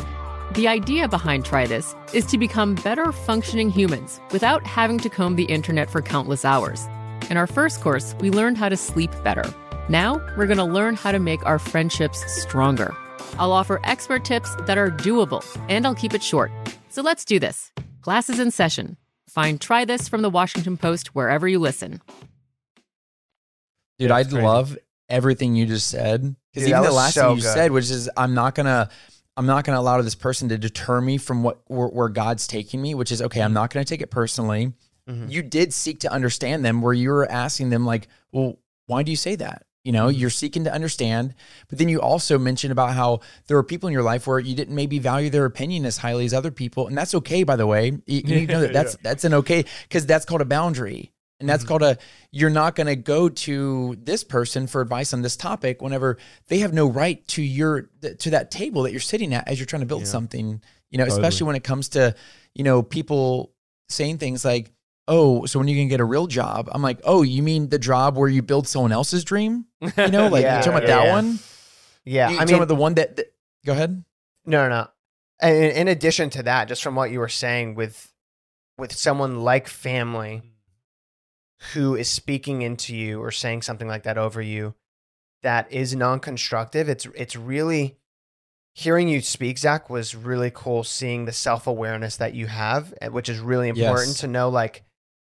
The idea behind Try This is to become better functioning humans without having to comb the internet for countless hours. In our first course, we learned how to sleep better. Now, we're going to learn how to make our friendships stronger. I'll offer expert tips that are doable, and I'll keep it short. So let's do this. Class is in session. Find Try This from the Washington Post wherever you listen. Dude, I love everything you just said. Because Dude, even that the was last so thing you good. said, which is I'm not gonna I'm not gonna allow this person to deter me from what where, where God's taking me, which is okay, I'm not gonna take it personally. Mhm. You did seek to understand them where you were asking them, like, well, why do you say that? You know, you're seeking to understand, but then you also mentioned about how there were people in your life where you didn't maybe value their opinion as highly as other people, and that's okay, by the way. You, you need to know that that's that's an okay, because that's called a boundary. And that's Mhm. called a, you're not going to go to this person for advice on this topic whenever they have no right to your, to that table that you're sitting at as you're trying to build Yeah. something, you know, Totally. especially when it comes to, you know, people saying things like, oh, so when you can get a real job, I'm like, oh, you mean the job where you build someone else's dream? You know, like Yeah, you're talking about yeah, that yeah. one? Yeah, You're I talking mean, about the one that, that go ahead. no, no. And in, in addition to that, just from what you were saying with with someone like family who is speaking into you or saying something like that over you that is non-constructive, it's it's really hearing you speak, Zach, was really cool. Seeing the self-awareness that you have, eh, which is really important Yes. to know, like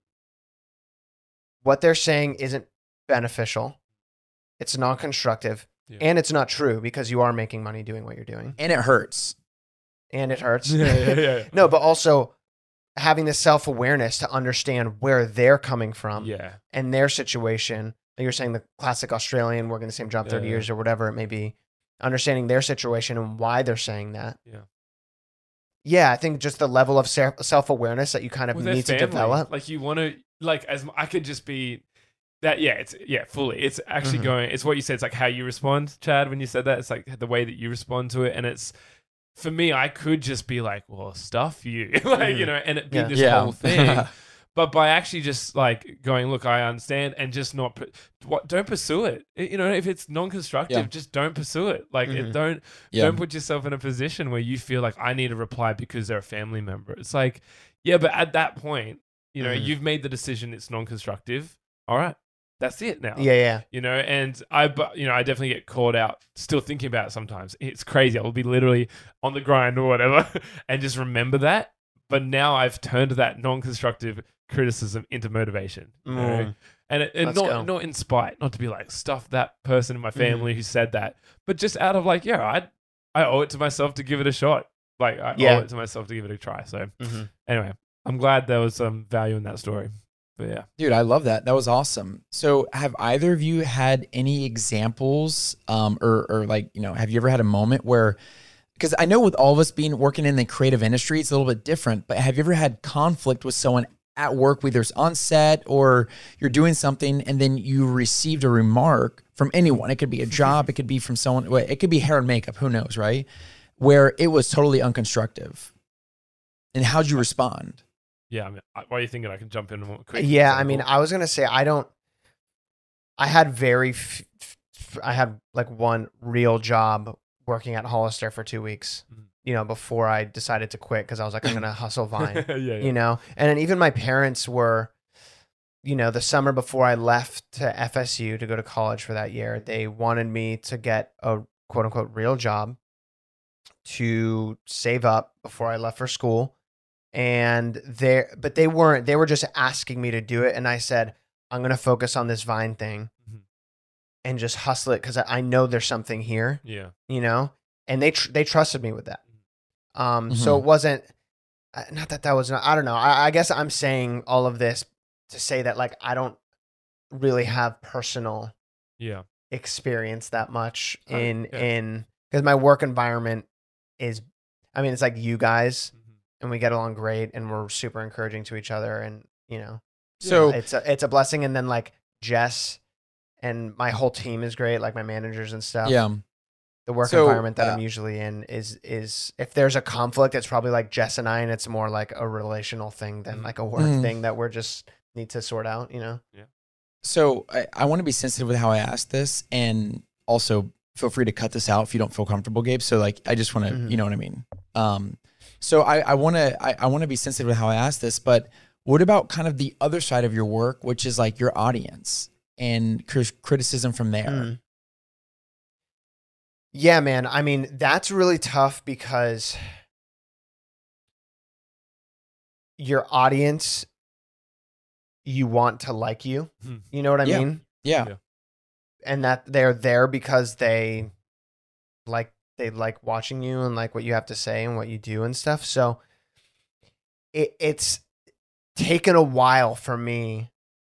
what they're saying isn't beneficial. It's non-constructive. Yeah. And it's not true because you are making money doing what you're doing. And it hurts. And it hurts. Yeah, yeah, yeah, yeah. No, but also having the self-awareness to understand where they're coming from Yeah. and their situation. Like you're saying, the classic Australian working the same job Yeah, thirty yeah. years or whatever it may be, understanding their situation and why they're saying that. Yeah. Yeah, I think just the level of se- self-awareness that you kind of With their need to family, develop. Like you want to, like as I could just be that. Yeah, it's yeah, fully. It's actually Mhm. going. It's what you said. It's like how you respond, Chad, when you said that. It's like the way that you respond to it, and it's for me. I could just be like, well, stuff you, like you know, and it be Yeah. this Yeah. whole thing. But by actually just like going, look, I understand, and just not, pu- what, don't pursue it. It- You know, if it's non-constructive, Yeah. just don't pursue it. Like, it, Mhm. don't Yeah. don't put yourself in a position where you feel like I need to reply because they're a family member. It's like, yeah, but at that point, you know, Mhm. you've made the decision. It's non-constructive. All right, that's it now. Yeah, yeah. You know, and I, but you know, I definitely get caught out still thinking about it sometimes. It's crazy. I'll be literally on the grind or whatever, and just remember that. But now I've turned that non-constructive criticism into motivation, you know? Mm. and it, and Let's not go. not in spite, not to be like stuff that person in my Mm-hmm. family who said that, but just out of like, yeah, I I owe it to myself to give it a shot. Like I Yeah. owe it to myself to give it a try. So Mhm. anyway, I'm glad there was some value in that story. But yeah, Dude, I love that. That was awesome. So have either of you had any examples um, or, or like, you know, have you ever had a moment where, because I know with all of us being working in the creative industry, it's a little bit different, but have you ever had conflict with someone at work, whether it's on set or you're doing something and then you received a remark from anyone? It could be a job. It could be from someone. well, It could be hair and makeup. Who knows, right? Where it was totally unconstructive. And how'd you respond? yeah. I mean, I- why are you thinking I can jump in more quick? Yeah, I mean, I was gonna say I don't. I had very, f- f- I had like one real job working at Hollister for two weeks. Mhm. You know, before I decided to quit because I was like, I'm gonna hustle Vine. yeah, yeah. You know, and then even my parents were, you know, the summer before I left to F S U to go to college for that year, they wanted me to get a quote unquote real job to save up before I left for school. And they but they weren't, they were just asking me to do it. And I said, I'm going to focus on this Vine thing Mhm. and just hustle it because I, I know there's something here, yeah. you know, and they, tr- they trusted me with that. Um, so Mhm. it wasn't, uh, not that that was, not, I don't know. I, I guess I'm saying all of this to say that like, I don't really have personal Yeah. experience that much Oh, in, yeah. in, because my work environment is, I mean, it's like you guys Mhm. and we get along great and we're super encouraging to each other. And, you know, So it's a, it's a blessing. And then like Jess and my whole team is great. Like my managers and stuff. yeah. The work So, environment that uh, I'm usually in is is if there's a conflict, it's probably like Jess and I, and it's more like a relational thing than Mhm. like a work Mhm. thing that we're just need to sort out, you know? So I, I want to be sensitive with how I ask this, and also feel free to cut this out if you don't feel comfortable, Gabe. So like, I just want to, Mhm. you know what I mean? Um, so I, I want to, I, I want to be sensitive with how I ask this, but what about kind of the other side of your work, which is like your audience and cri- criticism from there? Mm. Yeah, man. I mean, that's really tough because your audience, you want to like you. Hmm. You know what I Yeah. mean? Yeah. Yeah. And that they're there because they like they like watching you and like what you have to say and what you do and stuff. So it, it's taken a while for me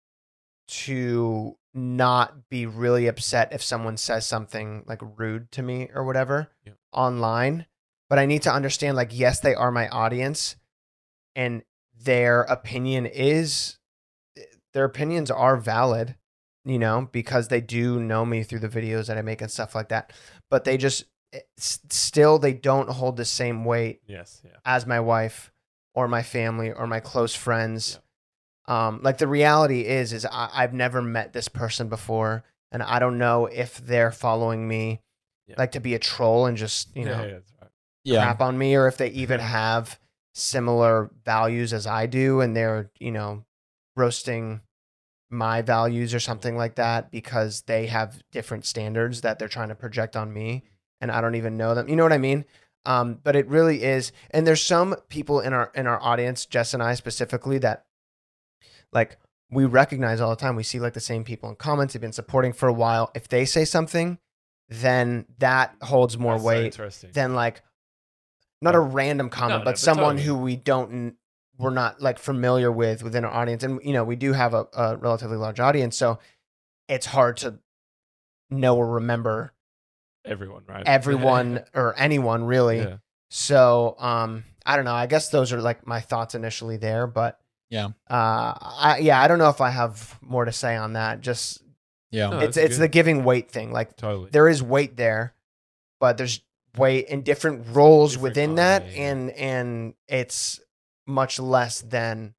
to not be really upset if someone says something like rude to me or whatever Yeah. online. But I need to understand, like, yes, they are my audience and their opinion is their opinions are valid, you know, because they do know me through the videos that I make and stuff like that. But they just still they don't hold the same weight yes, yeah. as my wife or my family or my close friends. Yeah. Um, like the reality is, is I, I've never met this person before, and I don't know if they're following me yeah. like to be a troll and just, you know, yeah, yeah, that's right. yeah. crap on me, or if they even have similar values as I do, and they're, you know, roasting my values or something like that because they have different standards that they're trying to project on me, and I don't even know them. You know what I mean? Um, but it really is. And there's some people in our, in our audience, Jess and I specifically, that like we recognize all the time. We see like the same people in comments. They've been supporting for a while. If they say something, then that holds more That's so weight interesting. than like, not a random comment, No, no, but but someone totally. who we don't, we're not like familiar with within our audience. And, you know, we do have a, a relatively large audience, so it's hard to know or remember Everyone, right? everyone or anyone really. Yeah. So, um, I don't know. I guess those are like my thoughts initially there, but Yeah. uh, I, yeah, I don't know if I have more to say on that. Just, Yeah. No, it's, that's it's good. the giving weight thing. Like Totally. there is weight there, but there's weight in different roles Different within kind, that. yeah, yeah. And, and it's much less than,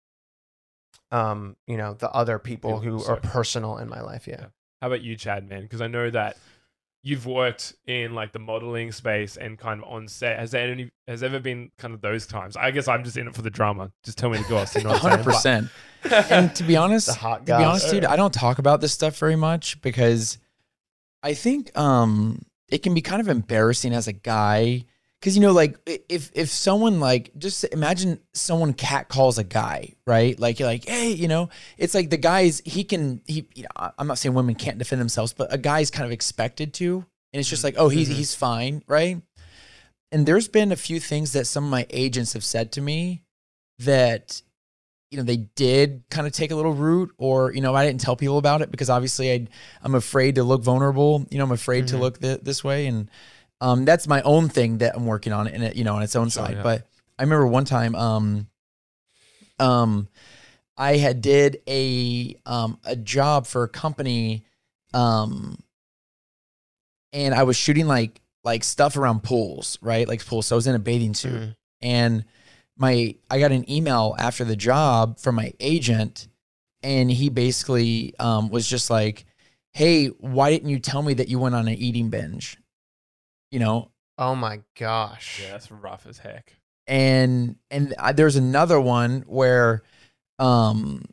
um, you know, the other people People, who so- are personal in my life. Yeah. Yeah. How about you, Chad, man? Because I know that you've worked in like the modeling space and kind of on set. Has there any, has ever been kind of those times? I guess I'm just in it for the drama. Just tell me to go. You know what I'm saying? one hundred percent. And to be honest, The hot to guy. be honest, dude, I don't talk about this stuff very much because I think um, it can be kind of embarrassing as a guy. Because, you know, like if if someone like, just imagine someone cat calls a guy, right? Like, you're like, hey, you know, it's like the guys, he can, he, you know, I'm not saying women can't defend themselves, but a guy's kind of expected to. And it's just like, oh, he's, Mhm. he's fine, right? And there's been a few things that some of my agents have said to me that, you know, they did kind of take a little route, or, you know, I didn't tell people about it because obviously I'd, I'm afraid to look vulnerable. You know, I'm afraid to Mhm. look th- this way. And um, that's my own thing that I'm working on, in it, you know, on its own Sure, side. yeah. But I remember one time, um, um, I had did a um, a job for a company, um, and I was shooting like like stuff around pools, right? Like pools. So I was in a bathing suit, Mhm. and my I got an email after the job from my agent, and he basically um, was just like, "Hey, why didn't you tell me that you went on an eating binge?" You know, Oh my gosh. Yeah, that's rough as heck. and and I, there's another one where, um,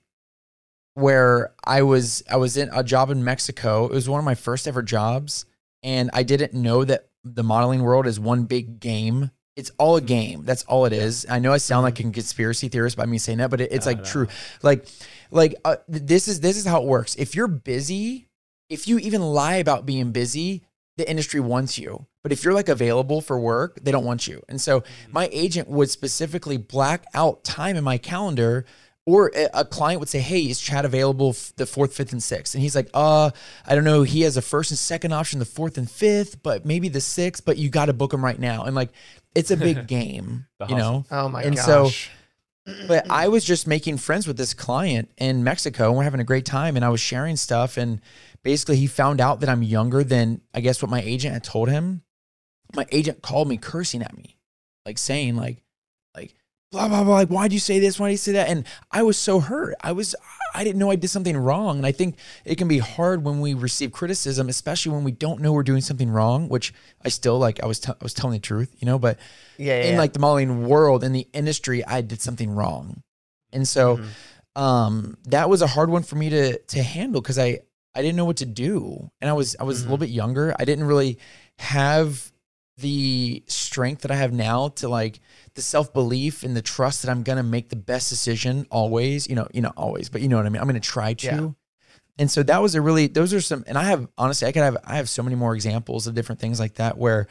where I was I was in a job in Mexico. It was one of my first ever jobs, and I didn't know that the modeling world is one big game. It's all a game. That's all it is. I know I sound like a conspiracy theorist by me saying that, but it, it's No, like no. true. Like, like uh, th- this is this is how it works. If you're busy, if you even lie about being busy, the industry wants you. But if you're like available for work, they don't want you. And so my agent would specifically black out time in my calendar, or a, a client would say, "Hey, is Chad available f- the fourth, fifth, and sixth?" And he's like, "Uh, I don't know. He has a first and second option, the fourth and fifth, but maybe the sixth. But you got to book him right now." And like, it's a big game, The you know. Oh my And so- gosh. But I was just making friends with this client in Mexico, and we're having a great time, and I was sharing stuff, and basically he found out that I'm younger than I guess what my agent had told him. My agent called me cursing at me, like saying like, like blah blah blah, like why'd you say this? Why'd you say that? And I was so hurt. I was I didn't know I did something wrong, and I think it can be hard when we receive criticism, especially when we don't know we're doing something wrong. Which I still like. I was t- I was telling the truth, you know, but. Yeah, yeah, in yeah. like the modeling world, in the industry, I did something wrong. And so Mhm. um, that was a hard one for me to to handle because I, I didn't know what to do. And I was I was Mhm. a little bit younger. I didn't really have the strength that I have now to like the self-belief and the trust that I'm gonna make the best decision always, you know, you know, always, but you know what I mean? I'm gonna try to. Yeah. And so that was a really, those are some, and I have, honestly, I could have, I have so many more examples of different things like that where,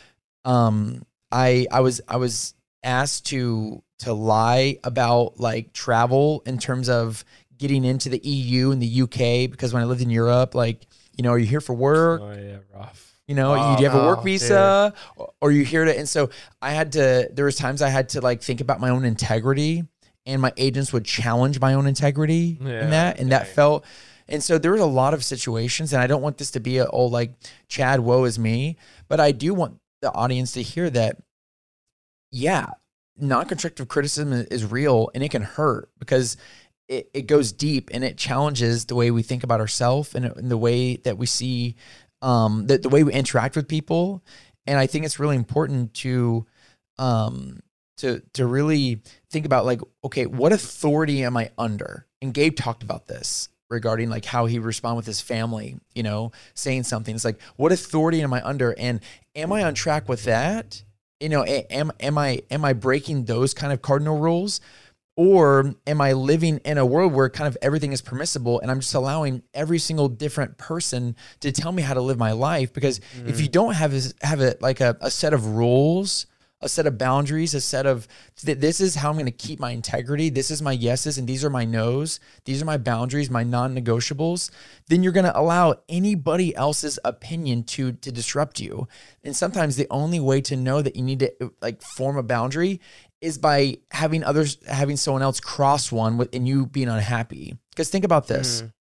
um, I, I was, I was asked to, to lie about like travel in terms of getting into the E U and the U K, because when I lived in Europe, like, you know, are you here for work? Oh yeah, rough. You know, Oh, you, do you have a work oh, visa, or, or you here to? And so I had to. There was times I had to like think about my own integrity and my agents would challenge my own integrity Yeah, in that. And that okay. felt, and so there was a lot of situations, and I don't want this to be a, oh, like, Chad, woe is me, but I do want the audience to hear that, yeah, non-constructive criticism is real, and it can hurt because it, it goes deep and it challenges the way we think about ourselves and, and the way that we see, um, the, the way we interact with people. And I think it's really important to, um, to, to really think about, like, okay, what authority am I under? And Gabe talked about this regarding like how he respond with his family, you know, saying something. It's like, what authority am I under? And am I on track with that? You know, am, am I, am I breaking those kind of cardinal rules? Or am I living in a world where kind of everything is permissible and I'm just allowing every single different person to tell me how to live my life? Because mm-hmm. if you don't have a, have a, like a, a set of rules, a set of boundaries, a set of, th- this is how I'm going to keep my integrity. This is my yeses and these are my nos. These are my boundaries, my non-negotiables. Then you're going to allow anybody else's opinion to, to disrupt you. And sometimes the only way to know that you need to like form a boundary is by having others, having someone else cross one with, and you being unhappy. Because think about this. Mm.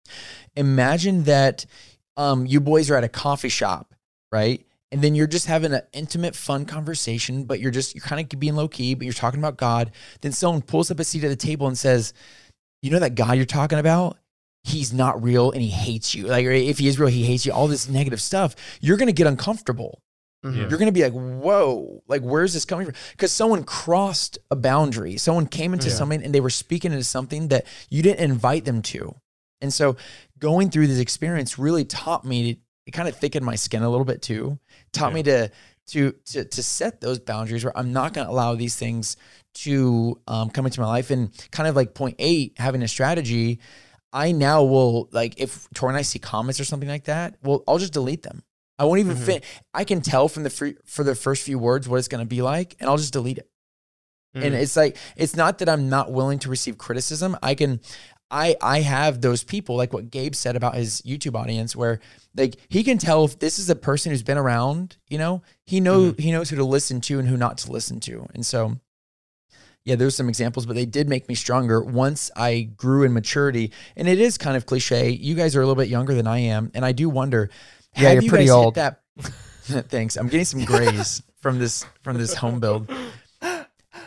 Imagine that um, you boys are at a coffee shop, right? And then you're just having an intimate, fun conversation, but you're just, you're kind of being low key, but you're talking about God. Then someone pulls up a seat at the table and says, you know that God you're talking about? He's not real and he hates you. Like, if he is real, he hates you, all this negative stuff. You're going to get uncomfortable. Mm-hmm. You're going to be like, whoa, like, where's this coming from? Because someone crossed a boundary. Someone came into yeah. something and they were speaking into something that you didn't invite them to. And so going through this experience really taught me to, it kind of thickened my skin a little bit too. Taught yeah. me to, to, to, to set those boundaries where I'm not going to allow these things to um, come into my life. And kind of like point eight, having a strategy, I now will, like, if Tori and I see comments or something like that, well, I'll just delete them. I won't even mm-hmm. fit. I can tell from the free, for the first few words what it's going to be like, and I'll just delete it. Mm. And it's like, it's not that I'm not willing to receive criticism. I can, I, I have those people, like what Gabe said about his YouTube audience, where like he can tell if this is a person who's been around, you know, he know, mm. he knows who to listen to and who not to listen to. And so, yeah, there's some examples, but they did make me stronger once I grew in maturity. And it is kind of cliche. You guys are a little bit younger than I am. And I do wonder, yeah, you're you pretty old. That, thanks. I'm getting some grays from this, from this home build. I,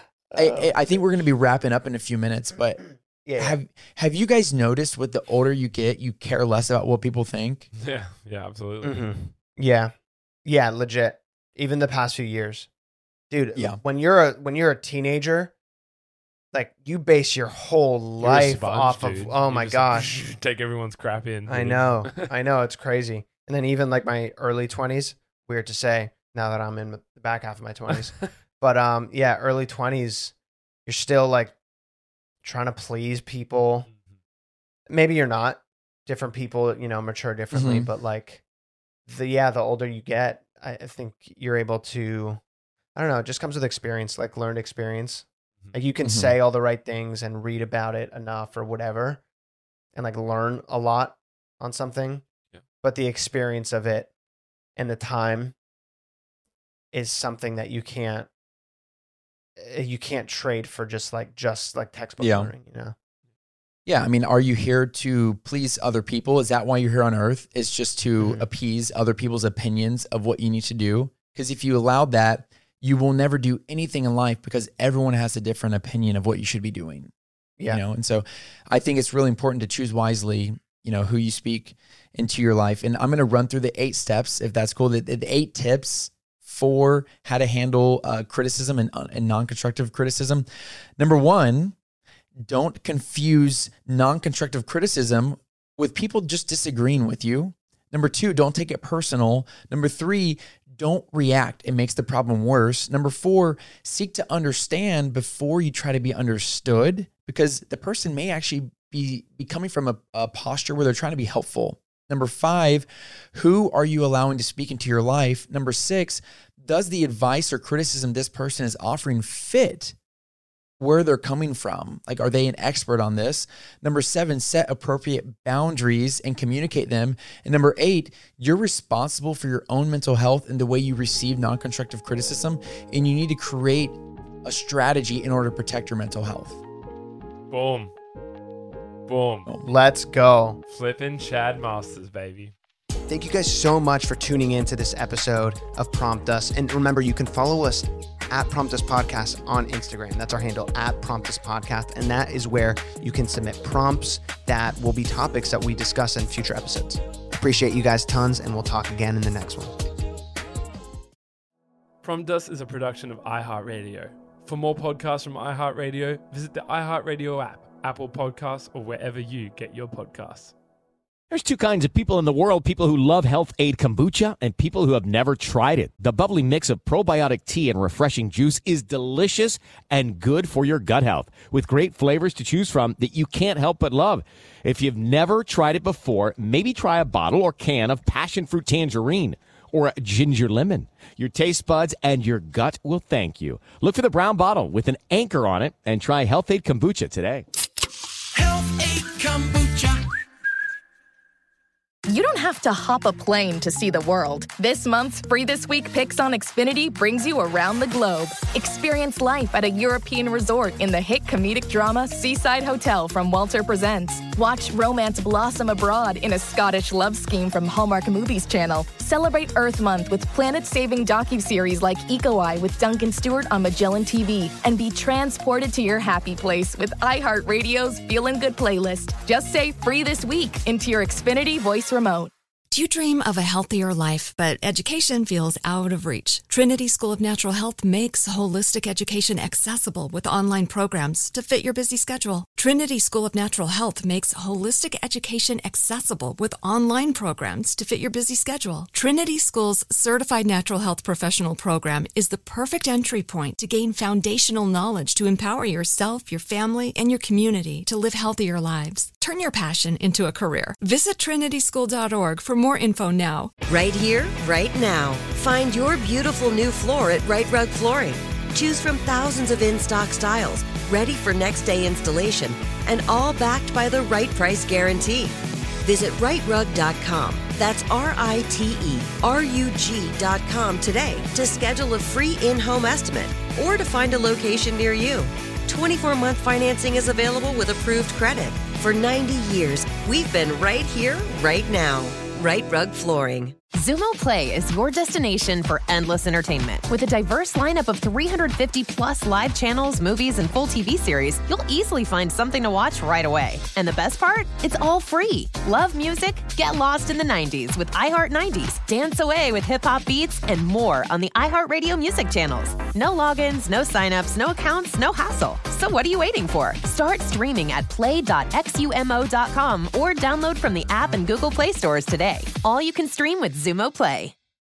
I, I think we're going to be wrapping up in a few minutes, but yeah. have, have you guys noticed with the older you get, you care less about what people think? Yeah. Yeah, absolutely. Mm-hmm. Yeah. Yeah. Legit. Even the past few years, dude, yeah. when you're a, when you're a teenager, like you base your whole life sponge, off dude. of, oh you my just, gosh, take everyone's crap in. I know. I know. It's crazy. And then even like my early twenties, weird to say now that I'm in the back half of my twenties, but um, yeah, early twenties, you're still like trying to please people. Maybe you're not. Different people, you know, mature differently, mm-hmm. but like the, yeah, the older you get, I, I think you're able to, I don't know, it just comes with experience, like learned experience. Like you can mm-hmm. say all the right things and read about it enough or whatever and like learn a lot on something. Yeah. But the experience of it and the time is something that you can't you can't trade for just like just like textbook yeah. learning, you know? Yeah, I mean, are you here to please other people? Is that why you're here on earth? It's just to mm-hmm. appease other people's opinions of what you need to do? Because if you allowed that, you will never do anything in life because everyone has a different opinion of what you should be doing. Yeah. You know, and so I think it's really important to choose wisely, you know, who you speak into your life. And I'm going to run through the eight steps, if that's cool, the, the eight tips for how to handle uh, criticism and, uh, and non-constructive criticism. Number one, don't confuse non-constructive criticism with people just disagreeing with you. Number two, don't take it personal. Number three, don't react. It makes the problem worse. Number four, seek to understand before you try to be understood, because the person may actually be, be coming from a, a posture where they're trying to be helpful. Number five, who are you allowing to speak into your life? Number six, does the advice or criticism this person is offering fit where they're coming from? Like, are they an expert on this? Number seven, set appropriate boundaries and communicate them. And number eight, you're responsible for your own mental health and the way you receive non-constructive criticism. And you need to create a strategy in order to protect your mental health. Boom. Boom. Let's go. Flippin' Chad Masters, baby. Thank you guys so much for tuning in to this episode of Prompt Us. And remember, you can follow us at Prompt Us Podcast on Instagram. That's our handle, at Prompt Us Podcast. And that is where you can submit prompts that will be topics that we discuss in future episodes. Appreciate you guys tons, and we'll talk again in the next one. Prompt Us is a production of iHeartRadio. For more podcasts from iHeartRadio, visit the iHeartRadio app, Apple Podcasts, or wherever you get your podcasts. There's two kinds of people in the world, people who love Health Aid Kombucha and people who have never tried it. The bubbly mix of probiotic tea and refreshing juice is delicious and good for your gut health, with great flavors to choose from that you can't help but love. If you've never tried it before, maybe try a bottle or can of passion fruit tangerine or a ginger lemon. Your taste buds and your gut will thank you. Look for the brown bottle with an anchor on it and try Health Aid Kombucha today. Health Aid Kombucha. You don't have to hop a plane to see the world. This month's Free This Week Picks on Xfinity brings you around the globe. Experience life at a European resort in the hit comedic drama Seaside Hotel from Walter Presents. Watch romance blossom abroad in a Scottish love scheme from Hallmark Movies Channel. Celebrate Earth Month with planet-saving docuseries like Eco Eye with Duncan Stewart on Magellan T V. And be transported to your happy place with iHeartRadio's Feelin' Good playlist. Just say Free This Week into your Xfinity voice remote. Do you dream of a healthier life, but education feels out of reach? Trinity School of Natural Health makes holistic education accessible with online programs to fit your busy schedule. Trinity School of Natural Health makes holistic education accessible with online programs to fit your busy schedule. Trinity School's Certified Natural Health Professional Program is the perfect entry point to gain foundational knowledge to empower yourself, your family, and your community to live healthier lives. Turn your passion into a career. Visit trinity school dot org for more info now. Right here, right now. Find your beautiful new floor at Right Rug Flooring. Choose from thousands of in-stock styles, ready for next day installation, and all backed by the right price guarantee. Visit right rug dot com. That's R I T E R U G dot com today to schedule a free in-home estimate or to find a location near you. twenty-four month financing is available with approved credit. For ninety years, we've been right here, right now. Right Rug Flooring. Zumo Play is your destination for endless entertainment. With a diverse lineup of three hundred fifty plus live channels, movies, and full T V series, you'll easily find something to watch right away. And the best part? It's all free. Love music? Get lost in the nineties with iHeart nineties. Dance away with hip-hop beats and more on the iHeartRadio music channels. No logins, no signups, no accounts, no hassle. So what are you waiting for? Start streaming at play dot xumo dot com or download from the app and Google Play stores today. All you can stream with Zumo Play.